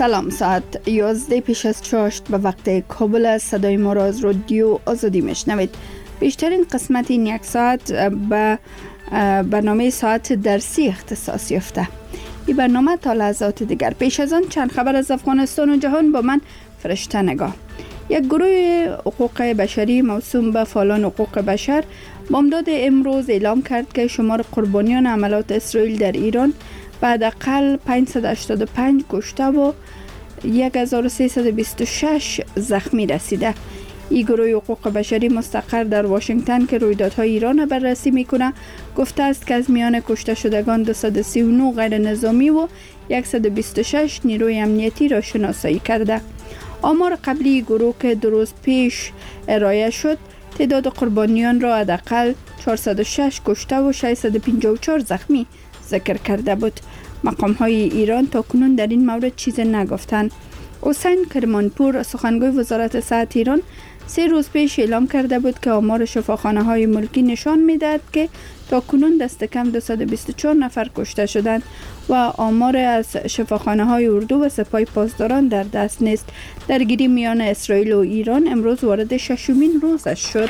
سلام، ساعت 11 پیش از 6 به وقت کابل است. صدای ما را از رادیو آزادی میشنوید. بیشترین قسمت این یک ساعت به برنامه ساعت درسی اختصاص یافته. این برنامه تا لحظات دیگر. پیش از آن چند خبر از افغانستان و جهان با من فرشته نگاه. یک گروه حقوق بشری موسوم به فعالان حقوق بشر بامداد امروز اعلام کرد که شمار قربانیان عملیات اسرائیل در ایران به حداقل 585 کشته و 1326 زخمی رسیده. این گروه حقوق بشری مستقر در واشنگتن که رویدادهای ایران را بررسی میکنه گفته است که از میان کشته شدگان 239 غیر نظامی و 126 نیروی امنیتی را شناسایی کرده. آمار قبلی گروه که 2 روز پیش ارائه شد تعداد قربانیان را حداقل 406 کشته و 654 زخمی ذکر کرده بود. مقام‌های ایران تاکنون در این مورد چیز نگفتند. حسین کرمانپور سخنگوی وزارت صحت ایران 3 روز پیش اعلام کرده بود که آمار شفاخانه‌های ملکی نشان می‌دهد که تاکنون دست کم 224 نفر کشته شدند و آمار از شفاخانه‌های اردو و سپاه پاسداران در دست نیست. درگیری میان اسرائیل و ایران امروز وارد 6مین روزش شد.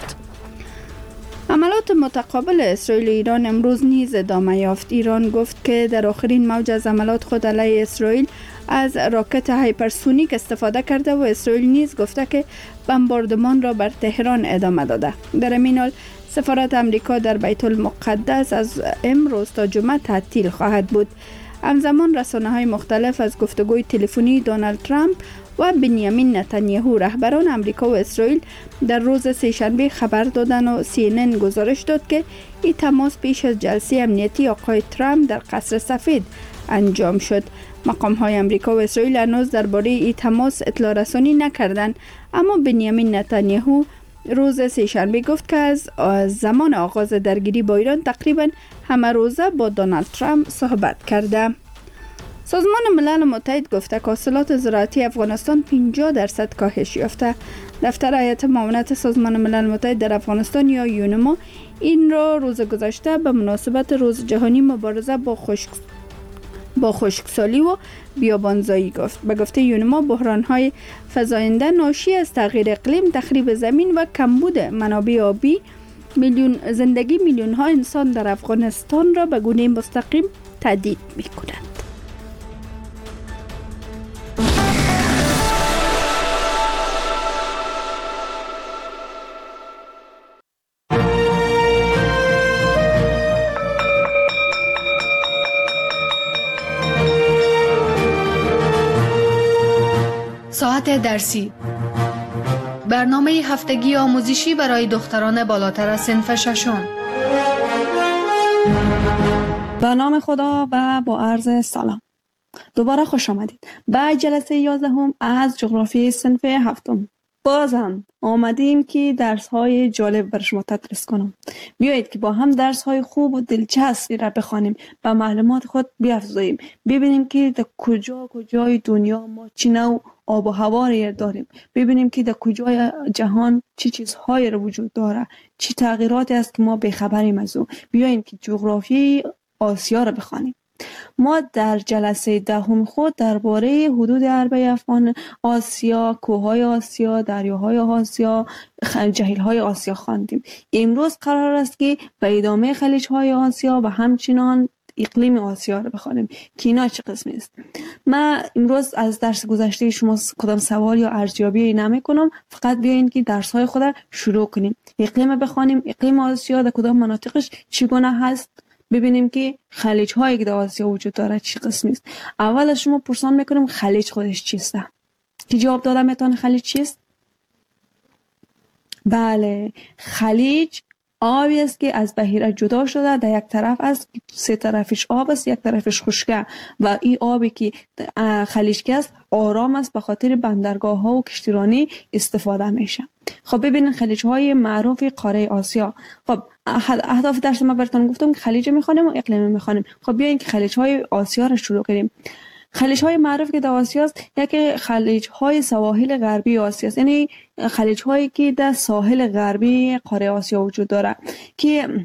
عملیات متقابل اسرائیل و ایران امروز نیز ادامه یافت. ایران گفت که در آخرین موج از عملیات خود علیه اسرائیل از راکت هایپرسونیک استفاده کرده و اسرائیل نیز گفته که بمباردمان را بر تهران ادامه داده. در این حال سفارت امریکا در بیت المقدس از امروز تا جمعه تعطیل خواهد بود. همزمان رسانه‌های مختلف از گفتگوی تلفنی دونالد ترامپ و بنیامین نتانیاهو رهبران امریکا و اسرائیل در روز سه‌شنبه خبر دادند و CNN گزارش داد که این تماس پیش از جلسه امنیتی آقای ترامپ در قصر سفید انجام شد. مقام‌های امریکا و اسرائیل هنوز درباره این تماس اطلاع رسانی نکردند، اما بنیامین نتانیاهو روز سه‌شنبه گفت که از زمان آغاز درگیری با ایران تقریباً همه روزه با دونالد ترامپ صحبت کرده. سازمان ملل متحد گفته که حاصلات زراعتی افغانستان 50% کاهش یافته. دفتر هیئت معاونت سازمان ملل متحد در افغانستان یا یونما این را روز گذشته به مناسبت روز جهانی مبارزه با خشکسالی و بیابانزایی گفت. به گفته یونما بحران‌های فزاینده ناشی از تغییر اقلیم، تخریب زمین و کمبود منابع آبی زندگی میلیون‌ها انسان در افغانستان را به گونه مستقیم تهدید می‌کنند. ساعت درسی، برنامه هفتگی آموزشی برای دختران بالاتر از صنف ششم. به نام خدا و با عرض سلام. دوباره خوش آمدید به جلسه 11 از جغرافی صنف 7. بازم آمدیم که درس‌های جالب بر شما تدریس کنم. بیایید که با هم درس‌های خوب و دلچسبی را بخوانیم، به معلومات خود بیافزاییم، ببینیم که در کجای دنیا ما چه نوع آب و هوا را داریم، ببینیم که در کجای جهان چه چیزهایی را وجود داره، چه تغییراتی است که ما بی‌خبریم از او. بیایید که جغرافی آسیا را بخوانیم. ما در جلسه 10 خود درباره حدود عربه افغان آسیا، کوههای آسیا، دریاهای آسیا، جهیل‌های آسیا خواندیم. امروز قرار است که به ادامه خلیج‌های آسیا و همچنان اقلیم آسیا رو بخوانیم که اینا چه قسمی است. من امروز از درس گذشته شما کدام سوال یا ارزیابی نمی کنم، فقط بیاین که درس‌های خود را شروع کنیم. اقلیم بخوانیم، اقلیم آسیا در کدام مناطقش چگونه هست، ببینیم که خلیج هایی که در آسیا وجود داره چی قسمی است. اول از شما پرسان میکنم خلیج خودش چیست؟ کی جواب داده میتونه خلیج چیست؟ بله، خلیج آبی است که از بحیره جدا شده، در یک طرف است، 3 طرفش آب است، یک طرفش خشکه و این آبی که خلیج که است آرام است، به خاطر بندرگاه ها و کشتیرانی استفاده میشه. خب ببینید خلیج های معروف قاره آسیا. خب اهداف درس ما براتون گفتم که خلیج میخوانیم و اقلیم میخوانیم. خب بیاین که خلیج های آسیا رو شروع کنیم. خلیج های معروف که در آسیا است، یکی خلیج های سواحل غربی آسیا است، یعنی خلیج هایی که در ساحل غربی قاره آسیا وجود داره که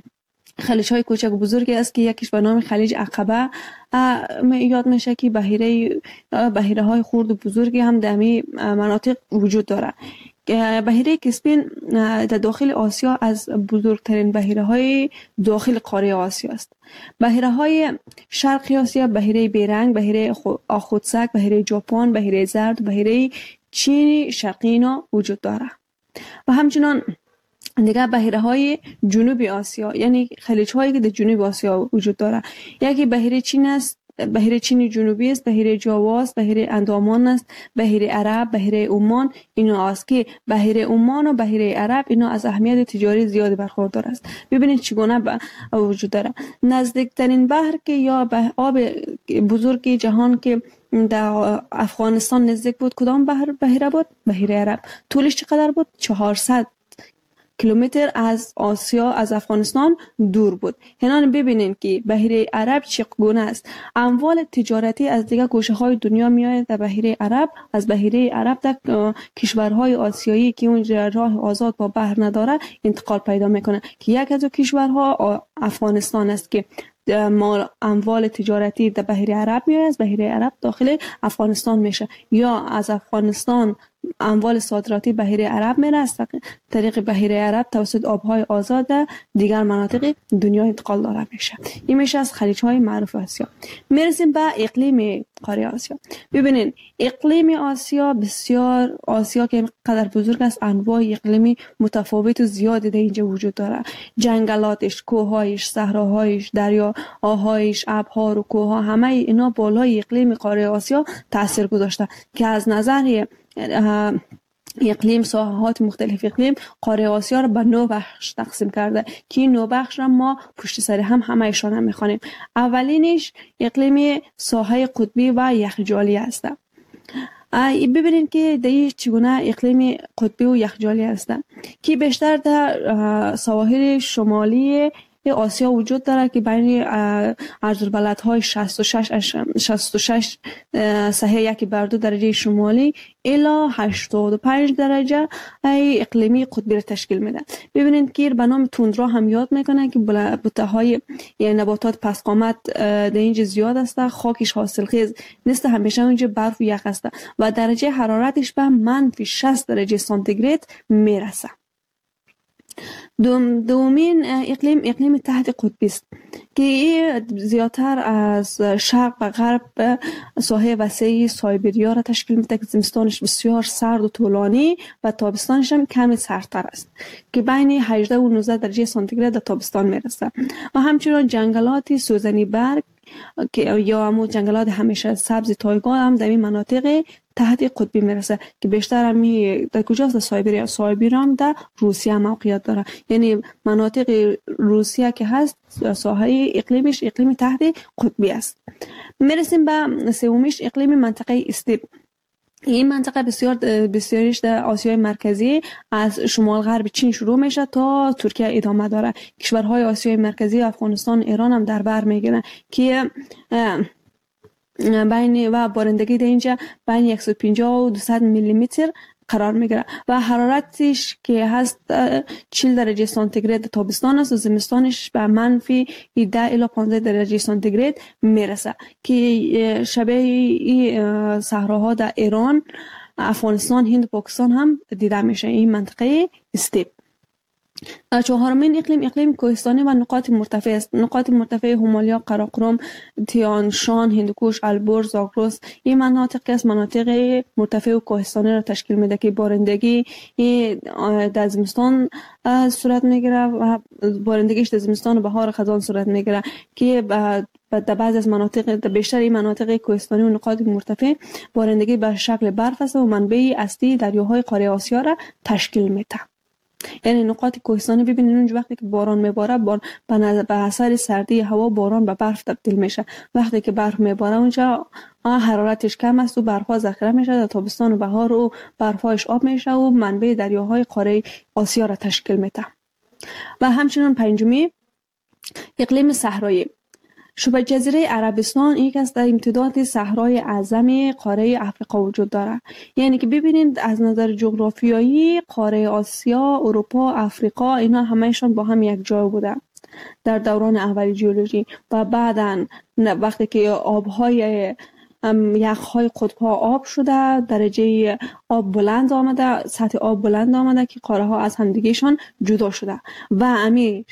خلیج های کوچک و بزرگی است که یکیش به نام خلیج عقبه یاد میشه که بحیره های خرد و بزرگی هم در می مناطق وجود داره. بحیره کسپین در داخل آسیا از بزرگترین بحیره های داخل قاره آسیا است. بحیره های شرق آسیا، بحیره بیرنگ، بحیره آخوتسک، بحیره ژاپن، بحیره زرد، بحیره چین شرقی اینا وجود داره. و همچنان دیگه بحیره های جنوبی آسیا، یعنی خلیج هایی که در جنوب آسیا وجود داره. یکی بحیره چین است، بحیره چین جنوبی است، بحیره جاوا است، بحیره اندامان است، بحیره عرب، بحیره عمان اینا است که بحیره عمان و بحیره عرب اینا از اهمیت تجاری زیادی برخوردار است. ببینید چگونه وجود داره. نزدیکترین بحر که یا آب بزرگ جهان که در افغانستان نزدیک بود کدام بحیره بود؟ بحیره عرب. طولش چقدر بود؟ 400 کیلومتر از آسیا، از افغانستان دور بود. هنان ببینید که بحیره عرب چگونه است. اموال تجارتی از دیگر گوشه های دنیا میآید در بحیره عرب. از بحیره عرب در کشورهای آسیایی که اونجا راه آزاد با بحر نداره انتقال پیدا میکنه که یک از کشورها افغانستان است که اموال تجارتی در بحیره عرب میآید، از بحیره عرب داخل افغانستان میشه، یا از افغانستان اموال صادراتی بحیره عرب میره، از طریق بحیره عرب توسط آبهای آزاد دیگر مناطق دنیا انتقال داره میشه. این میشه از خلیج های معروف آسیا. میرسیم به اقلیم قاره آسیا. ببینید اقلیم آسیا بسیار، آسیا که قدر بزرگ است، انواع اقلیمی متفاوت و زیادی در اینجا وجود داره. جنگلاتش، کوههایش، صحراهایش، دریاهایش، ابرها و کوهها، همه اینا بالای اقلیم قاره آسیا تاثیر گذاشته که از نظر اقلیم، ساحات مختلف اقلیم قاره آسیا را به 9 بخش تقسیم کرده که این 9 بخش را ما پشت سر هم ایشان هم میخوانیم. اولینش اقلیم ساحه قطبی و یخجالی است. ببینید که در چگونه اقلیم قطبی و یخجالی است که بیشتر در سواحل شمالی آسیا وجود داره که بین عرض‌البلدهای 66 سهه 1/2 درجه شمالی الی 85 درجه اقلیمی قطبی را تشکیل میده. ببینید که به نام توندرا هم یاد میکنه که بوته‌های یعنی نباتات پس قامت در اینجا زیاد است، خاکش حاصلخیز نیست، همیشه اونجا برف و یخ است و درجه حرارتش به -60 درجه سانتیگراد میرسه. دومین اقلیم تحت قطبی است که زیادتر از شرق و غرب ساحه وسیع سایبریا را تشکیل میده که زمستانش بسیار سرد و طولانی و تابستانش هم کمی سردتر است که بین 18 و 19 درجه سانتیگراد در تابستان میرسه. و همچنین جنگلات سوزنی برگ که یا همون جنگلات همیشه سبز تایگا هم در این مناطق تحت قطبی میرسه که بیشتر همی در کجاست؟ در سایبریا. سایبریا هم در روسیه موقعیت داره، یعنی مناطق روسیه که هست ساحه اقلیمش اقلیم تحت قطبی است. میرسیم به سومیش اقلیم منطقه استیپ. این منطقه بسیاریش در آسیای مرکزی از شمال غرب چین شروع میشه تا ترکیه ادامه داره. کشورهای آسیای مرکزی، افغانستان، ایران هم در بر میگیرن که بین و بارندگی در اینجا بین 150 و 200 میلیمتر قرار میگیره و حرارتش که هست 40 درجه سانتیگراد تابستان است و زمستانش به -10 الی 15 درجه سانتیگراد میرسه که شبیه صحراها در ایران، افغانستان، هند و پاکستان هم دیده میشه. این منطقه استیپ. چهارمین اقلیم کوهستانی و نقاط مرتفع است. نقاط مرتفع همالیا، قراقرم، تیان شان، هندوکوش، البرز، زاگرس این مناطق است مناطق مرتفع و کوهستانی را تشکیل میده که بارندگی در زمستان صورت میگیره و بارندگیش در زمستان و بهار خزان صورت میگیره که در بعض از مناطق، در بیشتر این مناطق کوهستانی و نقاط مرتفع بارندگی به شکل برف است و منبع اصلی دریاهای قاره آسیا را تشکیل میده. یعنی نقاط کوهستانی ببینید اونجا وقتی که باران میباره به اثر سردی هوا باران به برف تبدیل میشه. وقتی که برف میباره اونجا حرارتش کم است و برف‌ها ذخیره میشه، در تابستان و بهار و برف‌هاش آب میشه و منبع دریاهای قاره آسیا را تشکیل میده. و همچنین پنجمی اقلیم صحرایی. شبه جزیره عربستان یک از در امتداد صحرای اعظم قاره افریقا وجود داره. یعنی که ببینید از نظر جغرافیایی قاره آسیا، اروپا، افریقا اینا همهشون با هم یک جای بوده. در دوران اولی ژئولوژی و بعداً وقتی که آبهای یخهای قطب‌ها آب شده، درجه آب بلند آمده، سطح آب بلند آمده که قاره ها از همدیگهشان جدا شده و امی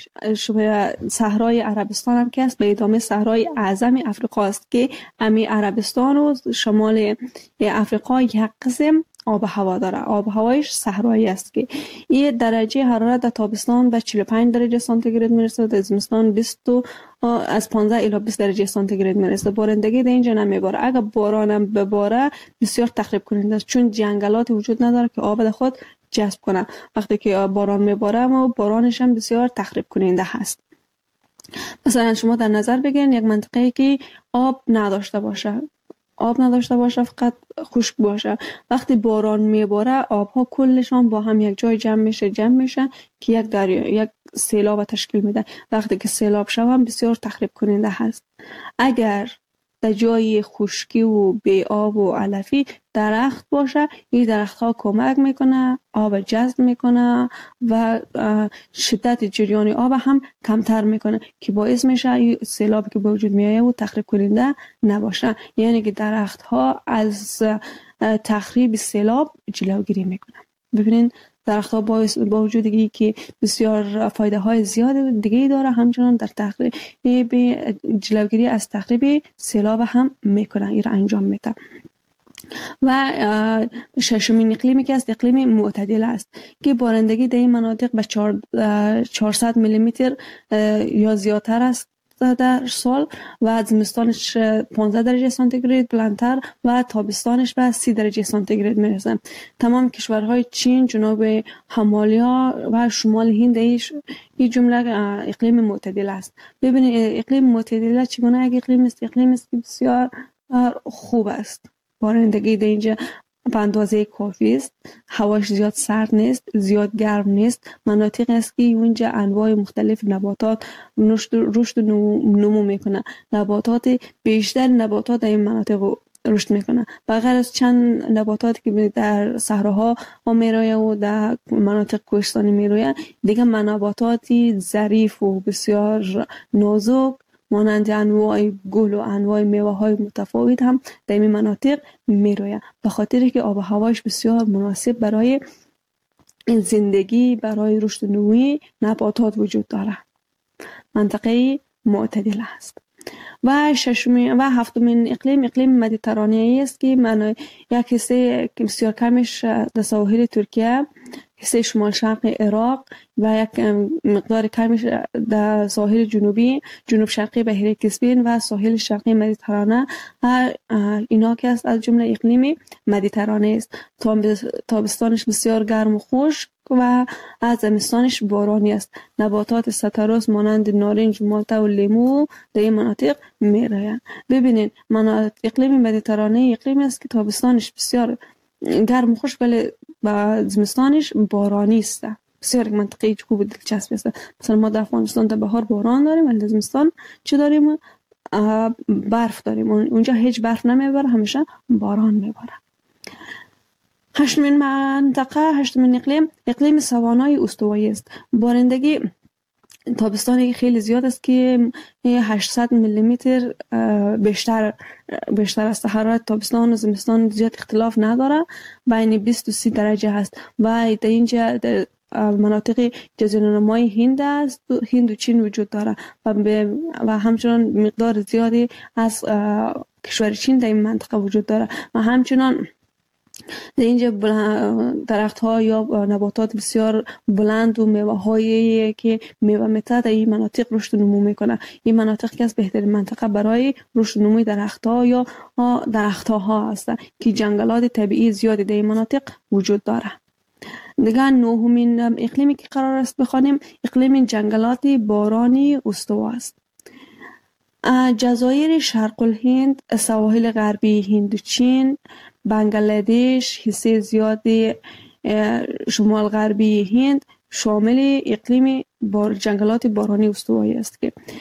صحرای عربستان هم که است به ادامه صحرای اعظم افریقا است که امی عربستان و شمال افریقا یک قسم آب و هوا داره. آب و هوایش صحرایی است که این درجه حرارت در تابستان به 45 درجه سانتیگراد میرسه، در زمستان 20 از 15 الی 20 درجه سانتیگراد میرسه. بارندگی در اینجا نمیباره. اگر باران هم بباره بسیار تخریب کننده است، چون جنگلات وجود نداره که آب در خود جذب کنه. وقتی که باران میباره و بارانش هم بسیار تخریب کننده هست. مثلا شما در نظر بگیرید یک منطقه‌ای که آب نداشته باشه، فقط خشک باشه، وقتی باران میباره آبها کلشان با هم یک جای جمع میشه که یک دریا، یک سیلاب تشکیل میده. وقتی که سیلاب شوه بسیار تخریب کننده هست. اگر در جای خشکی و بی آب و علفی درخت باشه، این درخت ها کمک میکنه، آب جذب میکنه و شدت جریان آب هم کمتر میکنه که باعث میشه این سیلابی که به وجود میایه و تخریب کننده نباشه. یعنی که درخت ها از تخریب سیلاب جلوگیری میکنه. ببینید درخت ها با وجودی که بسیار فایده های زیاد دیگه داره، همچنان در تخریب جلوگیری از تخریب سیلاب هم میکنه، این را انجام میده. و ششمین اقلیمی که است اقلیم معتدل است که بارندگی در این مناطق به 400 میلیمتر یا زیادتر است در سال و زمستانش 15 درجه سانتیگراد بلندتر و تابستانش به 30 درجه سانتیگراد میرسه. تمام کشورهای چین، جنوب همالیا و شمال هند این جمله اقلیم معتدل است. ببینید اقلیم معتدل چگونه یک اقلیم است؟ اقلیم است که بسیار خوب است. بارندگی در اینجا به اندازه کافی است، هواش زیاد سرد نیست، زیاد گرم نیست. مناطق است که اونجا انواع مختلف نباتات رشد و نمو میکنه. بیشتر نباتات در این مناطق رشد میکنه. بغیر از چند نباتاتی که در صحراها میرویه و در مناطق کوهستانی میرویه، دیگه نباتاتی ظریف و بسیار نازک مانند انواع گل و انواع میوه های متفاوت هم در این مناطق میرویه، به خاطر که آب و هواش بسیار مناسب برای زندگی، برای رشد نوعی نباتات وجود داره. منطقه معتدل است. و ششمین و هفتمین اقلیم مدیترانه‌ای است که من یک حصه بسیار کمش در ساحل ترکیه، حصه شمال شرق عراق و یک مقدار کمش در ساحل جنوب شرقی بحیره کسپین و ساحل شرقی مدیترانه، اینا که است از جمله اقلیم مدیترانه است. تابستانش بسیار گرم و خشک و از زمستانش بارانی است. نباتات ستروس مانند نارنج، مالتا و لیمو در این مناطق میرویند. ببینید اقلیم مدیترانه اقلیم است که تابستانش بسیار گرم و خشک ولی با زمستانش بارانی است. بسیار یک منطقه خوب و دلچسب است. مثلا ما در افغانستان در بهار باران داریم ولی در زمستان چه داریم؟ برف داریم. اونجا هیچ برف نمیباره، همیشه باران میباره. هشتمین اقلیم سوانای استوایی است. بارندگی تابستانی خیلی زیاد است که 800 میلیمتر بیشتر است. حرارت تابستان و زمستان زیاد اختلاف نداره، بین 20 و 30 درجه هست و در اینجا مناطق جزیره‌نمای هند و چین وجود داره و همچنان مقدار زیادی از کشور چین در این منطقه وجود داره و همچنان در اینجا درخت ها یا نباتات بسیار بلند و میوه هایی که میوه میته در این مناطق رشد و نمو میکنه. این مناطق که از بهترین منطقه برای رشد و نموی درخت ها یا درخت ها هست که جنگلات طبیعی زیادی در این مناطق وجود داره. دیگه نهمین اقلیمی که قرار است بخوانیم اقلیم جنگلات بارانی استوا است. جزایر شرق الهند، سواحل غربی هندوچین، بنگلادش، حصه زیادی شمال غربی هند شامل اقلیم جنگلات بارانی استوایی است که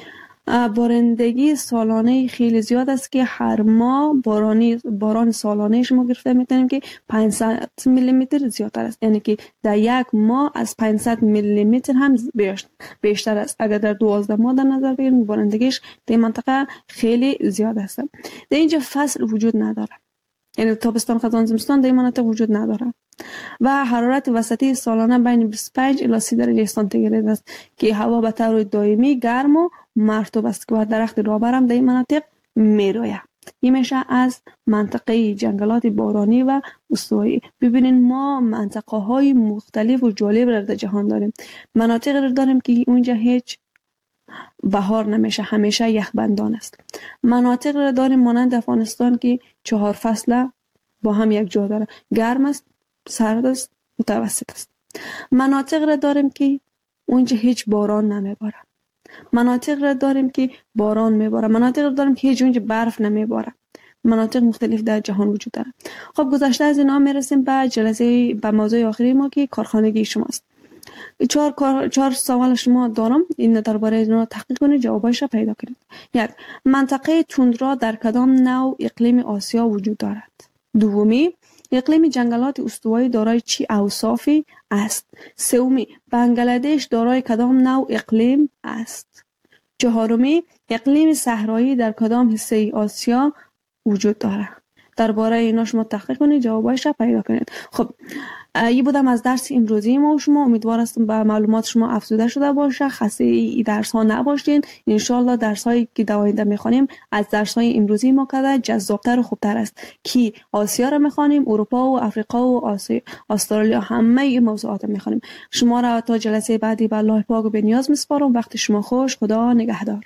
بارندگی سالانه خیلی زیاد است که هر ماه باران سالانه شما گرفته میتونیم که 500 میلی متر زیادتر است، یعنی که در یک ماه از 500 میلی متر هم بیشتر است. اگر در 12 ماه در نظر بگیریم بارندگیش در منطقه خیلی زیاد است. در اینجا فصل وجود نداره، یعنی تابستان، خزان، زمستان در این مناطق وجود نداره و حرارت وسطی سالانه بین 25 الی 30 درجه سانتیگراد است که هوا به طور دائمی گرم و مرطوب است و درخت رابر هم در این مناطق میروید. این میشه از منطقه جنگلات بارانی و استوایی. ببینین ما منطقه های مختلف و جالب را در جهان داریم. مناطق را داریم که اونجا هیچ بهار نمیشه، همیشه یخبندان است. مناطق را داریم مانند افغانستان که 4 فصل با هم یک جا داره، گرم است، سرد است، متوسط است. مناطق را داریم که اونجا هیچ باران نمیباره. مناطق را داریم که باران میباره. مناطق را داریم که هیچ اونجا برف نمیباره. مناطق مختلف در جهان وجود داره. خب گذشته از اینا میرسیم به موضوع آخری ما که کارخانگی شماست. 4 سوال شما دارم، این درباره اینا تحقیق کنید، جوابایش را پیدا کنید. 1. منطقه توندرا در کدام نوع اقلیم آسیا وجود دارد؟ دومی، اقلیم جنگلات استوایی دارای چی اوصافی است؟ سومی، بنگلادش دارای کدام نوع اقلیم است؟ چهارمی، اقلیم صحرایی در کدام حصه آسیا وجود دارد؟ درباره اینا شما تحقیق کنید، جوابایش را پیدا کنید. خب این بودم از درس امروزی ما و شما. امیدوار هستم به معلومات شما افزوده شده باشه، خسته این درس ها نباشین. ان شاء الله درس هایی که در آینده میخوانیم از درس های امروزی ما کده جذابتر و خوبتر است که آسیا را میخوانیم، اروپا و افریقا و استرالیا، همه این موضوعات میخوانیم. شما را تا جلسه بعدی به الله پاک و به نیاز میسپارم. وقت شما خوش. خدا نگهدار.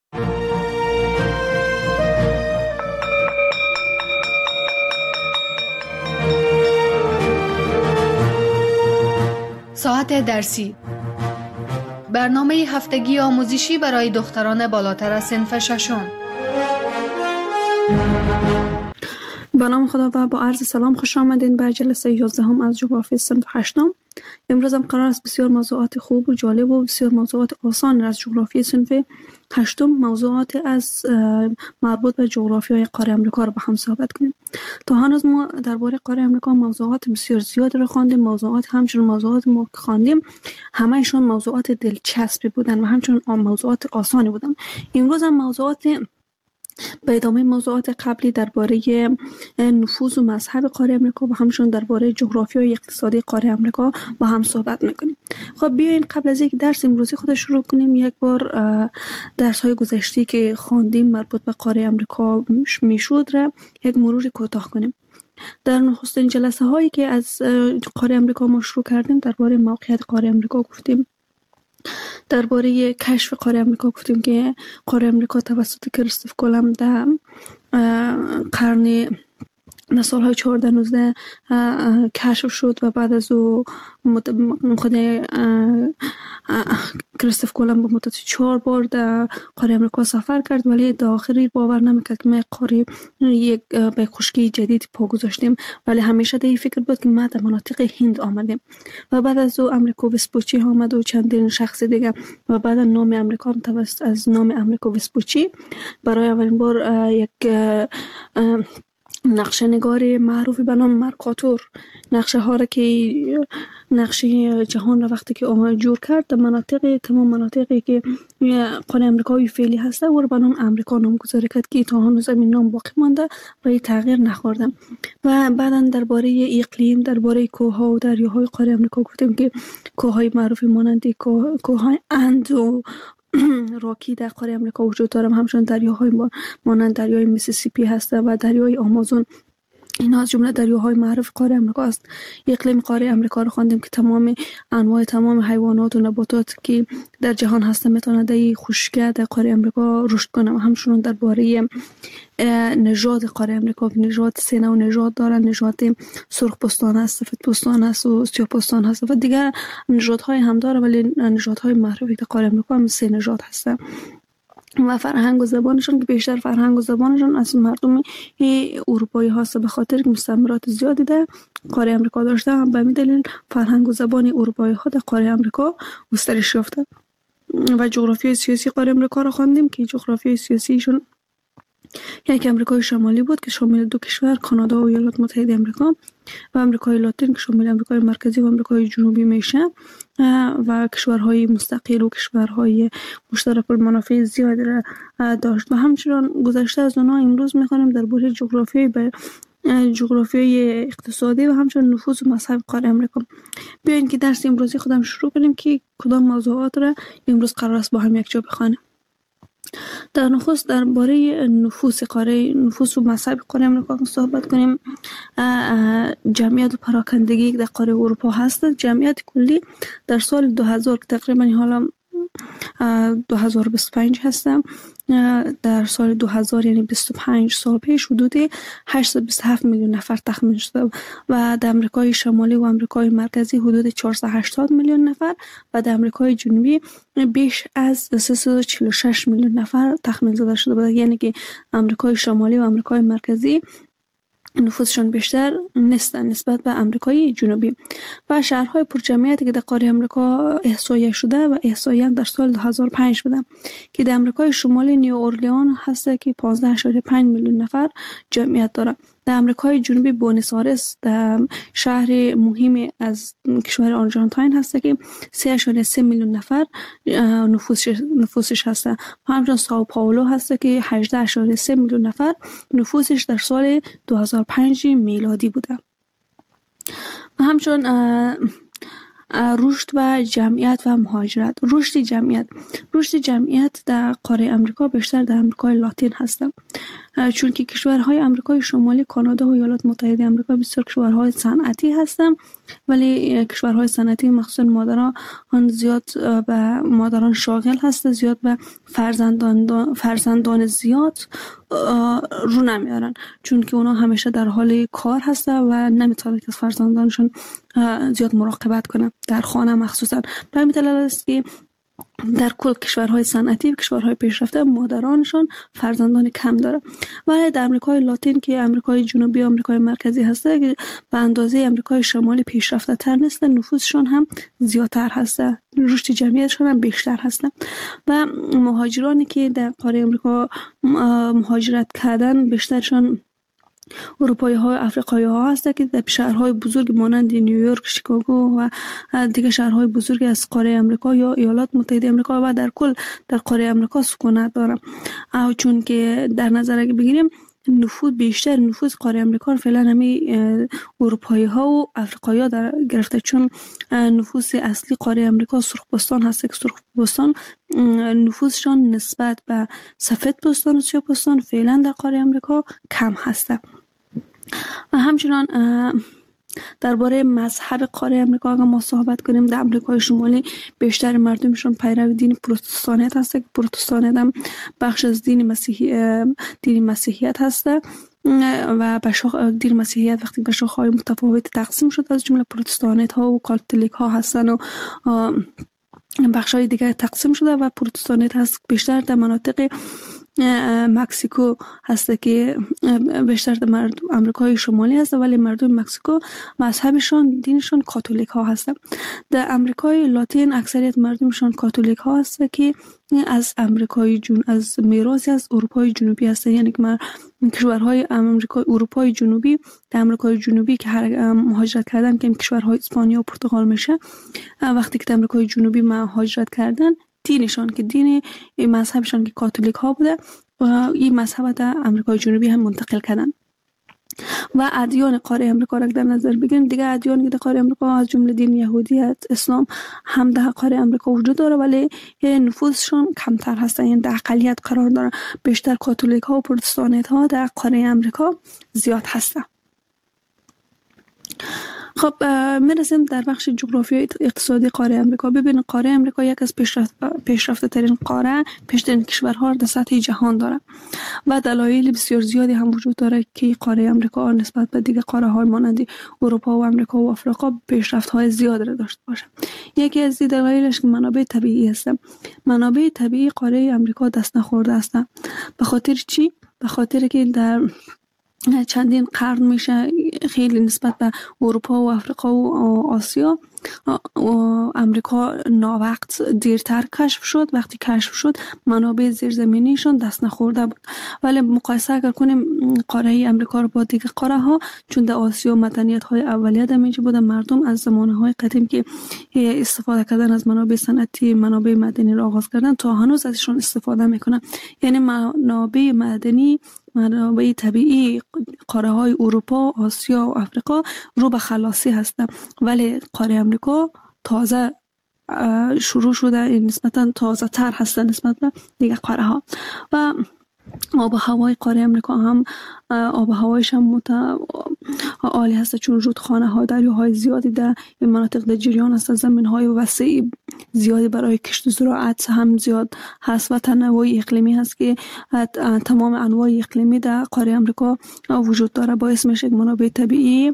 ساعت درسی، برنامه هفتگی آموزشی برای دختران بالاتر از صنف ششم. به نام خدا و با عرض سلام خوش آمدین به جلسه 11 از جغرافی صنف 8. امروز هم قرار است بسیار موضوعات خوب و جالب و بسیار موضوعات آسان از جغرافی صنف 8 موضوعات از مربوط به جغرافیای قاره آمریکا رو با هم صحبت کنیم. تا هنوز ما درباره قاره آمریکا موضوعات بسیار زیاد رو خواندیم. موضوعات همچون موضوعات ما که خواندیم همه‌شون موضوعات دلچسبی بودن و همچون موضوعات آسانی بودن. امروز هم موضوعات به ادامه موضوعات قبلی درباره نفوذ و مذهب قاره آمریکا و همچنین درباره جغرافی و اقتصادی قاره آمریکا با هم صحبت میکنیم. خب بیاین قبل از اینکه درس امروزی خود شروع کنیم یک بار درس های گذشته که خواندیم مربوط به قاره آمریکا میشد را یک مرور کوتاه کنیم. در نخستین جلسه هایی که از قاره آمریکا ما شروع کردیم درباره موقعیت قاره آمریکا گفتیم، درباره کشف قاره آمریکا گفتیم که قاره آمریکا توسط کریستوف کلمب در قرن سالهای 14-19 کشف شد و بعد از او خود کریستوف کلمب به مدت 4 بار در قاره آمریکا سفر کرد، ولی در آخری باور نمیکرد که ما قاره یک به خشکی جدید پا گذاشتیم، ولی همیشه در این فکر بود که ما در مناطق هند آمدیم. و بعد از او امریکا وسپوچی آمد و چندین شخص دیگه و بعد نام امریکا توسط از نام امریکا وسپوچی برای اولین بار یک نقشه نگار معروفی به نام مرکاتور نقشه ها را که نقشه جهان را وقتی که جور کرد در مناطق تمام مناطقی که قاره آمریکای فعلی هست و به نام امریکا نامگذاری کرد که تا هنوز این نام باقی مانده و تغییر نخورده. و بعدا درباره اقلیم، درباره کوهها و دریاهای قاره آمریکا گفتیم که کوههای معروفی مانند کوههای اند و راکی در قاره آمریکا وجود دارم، همچنین دریاهای مانند دریای میسیسیپی هست و دریای آمازون. اینا از جمله دریاهای معروف قاره آمریکا است. اقلیم قاره آمریکا رو خواندیم که تمام انواع تمام حیوانات و نباتات که در جهان هستن میتونن در خشکی در قاره آمریکا رشد کنن. و همچنین درباره نژاد قاره آمریکا، نژاد 3 نوع نژاد دارن، نژاد سرخ پوستان است، سفید پوستان است و سیاه پوستان هست و دیگر نژادهای هم داره، ولی نژادهای معروفی در قاره آمریکا هم 3 نژاد هستن. و فرهنگ و زبانشون که بیشتر فرهنگ و زبانشون از مردم اروپایی هست، به خاطر که مستعمرات زیادی در قاره آمریکا داشته، هم به همین دلیل فرهنگ و زبان اروپایی ها در قاره آمریکا گسترش یافته. و جغرافیای سیاسی قاره امریکا را خواندیم که جغرافیای سیاسیشون یک امریکای شمالی بود که شامل دو کشور، کانادا و ایالات متحده آمریکا، و امریکای لاتین که شامل امریکای مرکزی و امریکای جنوبی میشه، و کشورهای مستقل و کشورهای مشترک المنافع زیاد را داشت. و همچنان گذشته از اونها امروز میخوانیم درباره جغرافیای اقتصادی و همچنان نفوذ و مذهب قاره امریکا. بیاین که درس امروزی خودم شروع کنیم که کدام موضوعات را امروز قرار است با هم یک جا بخوانیم. در نخست درباره نفوذ و مذهب قاره امریکا صحبت کنیم. جمعیت و پراکندگی در قاره اروپا هست. جمعیت کلی در سال 2000 تقریبا حالا 2025 هستم، در سال 2000 یعنی 25 سال پیش حدود 827 میلیون نفر تخمین شده و در امریکای شمالی و امریکای مرکزی حدود 480 میلیون نفر و در امریکای جنوبی بیش از 346 میلیون نفر تخمین زده شده بود. یعنی که امریکای شمالی و امریکای مرکزی نفوذشون بیشتر نیستن نسبت به امریکای جنوبی. و شهرهای پرجمعیتی که در قاره امریکا احصایه شده و احصایه در سال 2005 بوده که در امریکای شمالی نیو اورلیان هست که 15.5 میلیون نفر جمعیت داره. در امریکای جنوبی بوئنوس آیرس در شهر مهمی از کشور آرژانتین هست که 3.3 میلیون نفر نفوسش هست. همچنین ساو پائولو هست که 18.3 میلیون نفر نفوسش در سال 2005 میلادی بوده. و همچنین رشد و جمعیت و مهاجرت. رشد جمعیت در قاره امریکا بیشتر در امریکای لاتین هست، چون که کشورهای امریکای شمالی، کانادا و ایالات متحده آمریکا بسیار کشورهای صنعتی هستند، ولی کشورهای صنعتی مخصوصا مادران زیاد به مادران شاغل هست، زیاد به فرزندان زیاد رو نمیارن، چون که اونا همیشه در حال کار هستن و نمیتونن که از فرزندانشون زیاد مراقبت کنن در خانه مخصوصا. به همین دلیل است که در کل کشورهای صنعتی و کشورهای پیشرفته مادرانشون فرزندان کم داره. ولی در امریکای لاتین که امریکای جنوبی و امریکای مرکزی هسته که به اندازه امریکای شمالی پیشرفته تر نیستن، نفوذشون هم زیادتر هسته، رشد جمعیتشون هم بیشتر هسته و مهاجرانی که در قاره امریکا مهاجرت کردن بیشترشون اروپایی ها و افریقایی ها هست که در شهرهای بزرگ مانند نیویورک، شیکاگو و دیگر شهرهای بزرگ از قاره امریکا یا ایالات متحده آمریکا و در کل در قاره امریکا سکونت دارند. چون که در نظر بگیریم بیشتر نفوذ قاره امریکا فعلا همین اروپایی ها و افریقایی ها در گرفته، چون نفوذ اصلی قاره امریکا سرخپوستان هست که سرخپوستان نفوذشان نسبت به سفیدپوستان و سیاه‌پوستان فعلا در قاره امریکا کم هسته. و همچنان درباره مذهب قاره امریکا اگر ما صحبت کنیم، در امریکای شمالی بیشتر مردمشون پیرو دین پروتستانیت هست که پروتستانیت هم بخش از دین مسیحیت هست و دین مسیحیت وقتی به شاخه‌های متفاوت تقسیم شد، از جمله پروتستانیت ها و کاتولیک ها هستن و بخش‌های دیگر تقسیم شده و پروتستانیت هست بیشتر در مناطق مکزیکو هست که بیشتر در امریکای شمالی هست، ولی مردم مکزیکو مذهبشون دینشون کاتولیک ها هست. در امریکای لاتین اکثریت مردمشون کاتولیک ها هست که از از میراثی از اروپای جنوبی هست. یعنی که کشورهای اروپای جنوبی در امریکای جنوبی که مهاجرت کردن که کشورهای اسپانیا و پرتغال میشه، وقتی که در امریکای جنوبی مهاجرت کردن دینشان که دین مذهبشان که کاتولیک ها بوده و این مذهب در امریکای جنوبی هم منتقل کردن. و ادیان قاره امریکا را در نظر بگیریم، دیگه ادیان که در قاره امریکا از جمله دین یهودیت، اسلام هم در قاره امریکا وجود داره، ولی نفوذشون کمتر هستن، یعنی در اقلیت قرار دارن. بیشتر کاتولیک ها و پروتستانیت ها در قاره امریکا زیاد هستن. خب میرسیم در بخش جغرافیای اقتصادی قاره امریکا. ببینید قاره امریکا یک از پیشرفته ترین پیشترین کشورها در سطح جهان داره و دلایل بسیار زیادی هم وجود داره که قاره امریکا نسبت به دیگر قاره های مانند اروپا و امریکا و آفریقا پیشرفت های زیاد را داشته باشه. یکی از دلایلش که منابع طبیعی است. منابع طبیعی قاره امریکا دست نخورده است. به خاطر چی؟ به خاطر که در چندین قرن میشه خیلی نسبت به اروپا و افریقا و آسیا امریکا ناوقت دیرتر کشف شد. وقتی کشف شد منابع زیرزمینیشون دست نخورده بود. ولی مقایسه اگر کنیم قاره امریکا رو با دیگه قاره ها، چون در آسیا مدنیت های اولیه دمیجی بودن، مردم از زمانه های قدیم که استفاده کردن از منابع صنعتی، منابع مدنی رو آغاز کردن تا هنوز ازشون استفاده میکنن. یعنی منابع مدنی، منابع طبیعی قاره های اروپا، آسیا و افریقا رو به خلاصی هستند، ولی قاره امریکا تازه شروع شده، نسبتا تازه تر هستن نسبت به دیگه قاره ها. و آب و هوای قاره امریکا هم آب و هوایش هم عالی هست، چون رودخانه ها، دریاهای زیادی در این مناطق در جریان هست، زمین های وسیع زیادی برای کشت و زراعت هم زیاد هست و تنوع اقلیمی هست که تمام انواع اقلیمی در قاره امریکا وجود داره، باعث میشه منابع طبیعی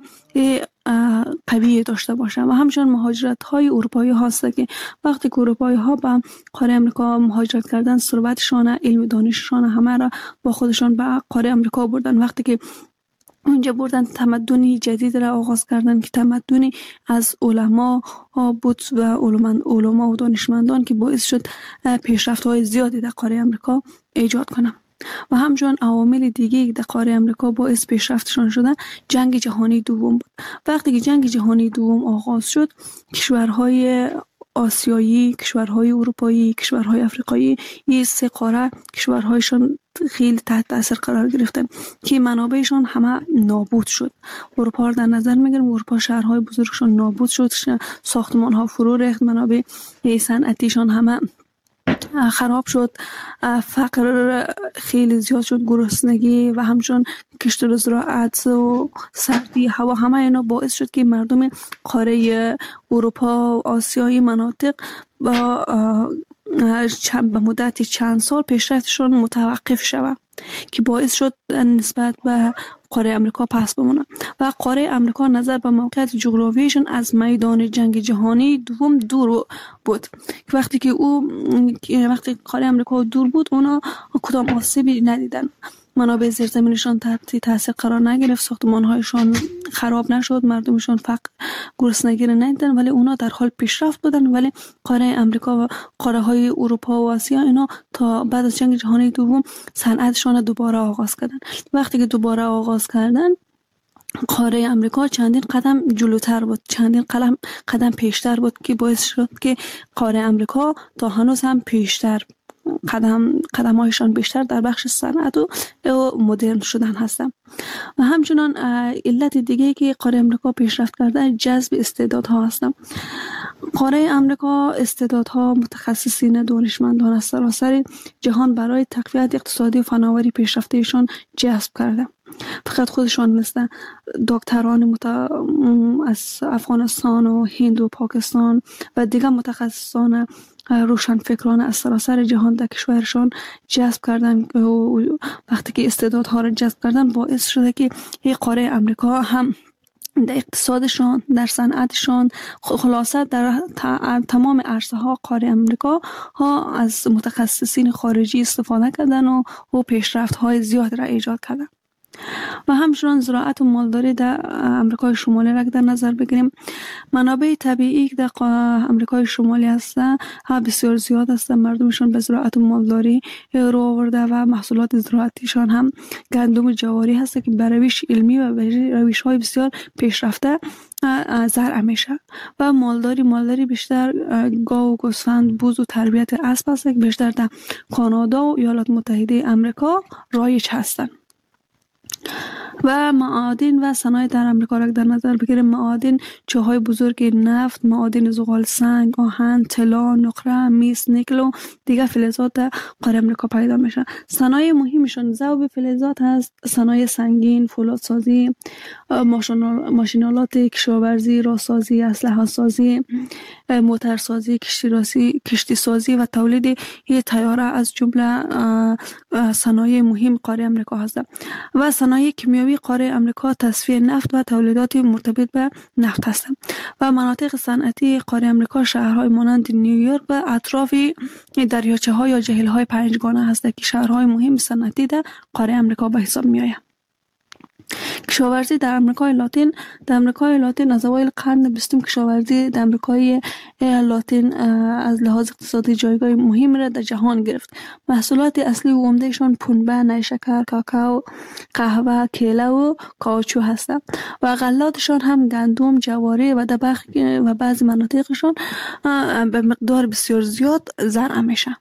قوی داشته باشه. و همچنین مهاجرت های اروپایی هست که وقتی که اروپایی ها به قاره امریکا مهاجرت کردن، ثروتشان، علم دانششان همه را با خودشان به قاره امریکا بردن. وقتی که اونجا بردن تمدنی جدید را آغاز کردن که تمدنی از علما بود و علما و دانشمندان که باعث شد پیشرفت های زیادی در قاره امریکا ایجاد کنند. و همچنین عوامل دیگه در قاره امریکا باعث پیشرفتشان شدن جنگ جهانی دوم بود. وقتی که جنگ جهانی دوم آغاز شد، کشورهای آسیایی، کشورهای اروپایی، کشورهای افریقایی، این سه قاره کشورهایشان خیلی تحت تاثیر قرار گرفتن که منابعشان همه نابود شد. اروپا رو در نظر میگیریم، اروپا شهرهای بزرگشان نابود شد، ساختمان ها فرو ریخت، منابع صنعتیشان همه خراب شد، فقر خیلی زیاد شد، گرسنگی و همچنین کشت و زراعت و سردی هوا، همه اینا باعث شد که مردم قاره اروپا و آسیایی مناطق به مدت چند سال پیشرفتشون متوقف شود که باعث شد نسبت به قاره امریکا پس بمونه. و قاره امریکا نظر به موقعیت جغرافیایشون از میدان جنگ جهانی دوم دور بود. وقتی قاره امریکا دور بود، اونا کدام آسیبی ندیدن، منابع زیرزمینیشان تحت تاثیر قرار نگرفت، ساختمان‌هایشان خراب نشد، مردمشان فقر گرسنگی را ندیدن، ولی اونا در حال پیشرفت بودن. ولی قاره امریکا و قاره‌های اروپا و آسیا اینا تا بعد از جنگ جهانی دوم صنعتشان دوباره آغاز کردن. وقتی که دوباره آغاز کردن، قاره امریکا چندین قدم جلوتر بود، چندین قدم پیشتر بود که باعث شد که قاره امریکا تا هنوز هم پیشتر قدم‌هایشان بیشتر در بخش صنعت و مدرن شدن هستن. و همچنان علت دیگه که قاره امریکا پیشرفت کرده جذب استعدادها هستن. قاره امریکا استعدادها، متخصصین، دانشمندان از سراسر جهان برای تقویت اقتصادی و فناوری پیشرفتهشان جذب کرده. فقط خودشان نیستن، دکتران از افغانستان و هند و پاکستان و دیگر متخصصان روشنفکران از سراسر جهان در کشورشان جذب کردن. وقتی که استعدادها را جذب کردن، باعث شده که این قاره امریکا هم در اقتصادشان، در صنعتشان، خلاصه در تمام عرصه ها قاره امریکا ها از متخصصین خارجی استفاده کردن و پیشرفت های زیاد را ایجاد کردن. و همچنان زراعت و مالداری در امریکای شمالی را در نظر بگیریم، منابع طبیعی که در امریکای شمالی هستند بسیار زیاد هستند. مردمشان به زراعت و مالداری رو آورده و محصولات زراعتیشان هم گندم و جواری هست که به روش علمی و به روش های بسیار پیشرفته زرع میشه. و مالداری بیشتر گاو و گوسفند، بوز و تربیت اسب هست که بیشتر در کانادا و ایالات متحده آمریکا رایج هستند. و معادن و صنایع در امریکا را در نظر بگیریم، معادن چاهای بزرگ نفت، معادن زغال سنگ، آهن، طلا، نقره، مس، نیکل و دیگر فلزات در قاره امریکا پیدا میشن. صنایع مهمشون ذوب فلزات هست، صنایع سنگین، فولادسازی، ماشینالات کشاورزی، راهسازی، اسلحه سازی، موتورسازی، کشتی سازی و تولید طیاره از جمله صنایع مهم قاره امریکا هستند. و صنایع کیمیاوی قاره امریکا تصفیه نفت و تولیدات مرتبط به نفت هستند. و مناطق صنعتی قاره امریکا شهرهای مانند نیویورک و اطراف دریاچه ها یا جهیل های پنجگانه هستند که شهرهای مهم صنعتی در قاره امریکا به حساب می آیند. کشاورزی در امریکای لاتین از اوایل قرن 20 کشاورزی در امریکای لاتین از لحاظ اقتصادی جایگاه مهم را در جهان گرفت. محصولات اصلی و عمدهشان پنبه، نیشکر، کاکائو، قهوه، کیله و کاوچو هستند و غلاتشان هم گندم، جواری و و بعضی مناطقشان به مقدار بسیار زیاد زرع میشه.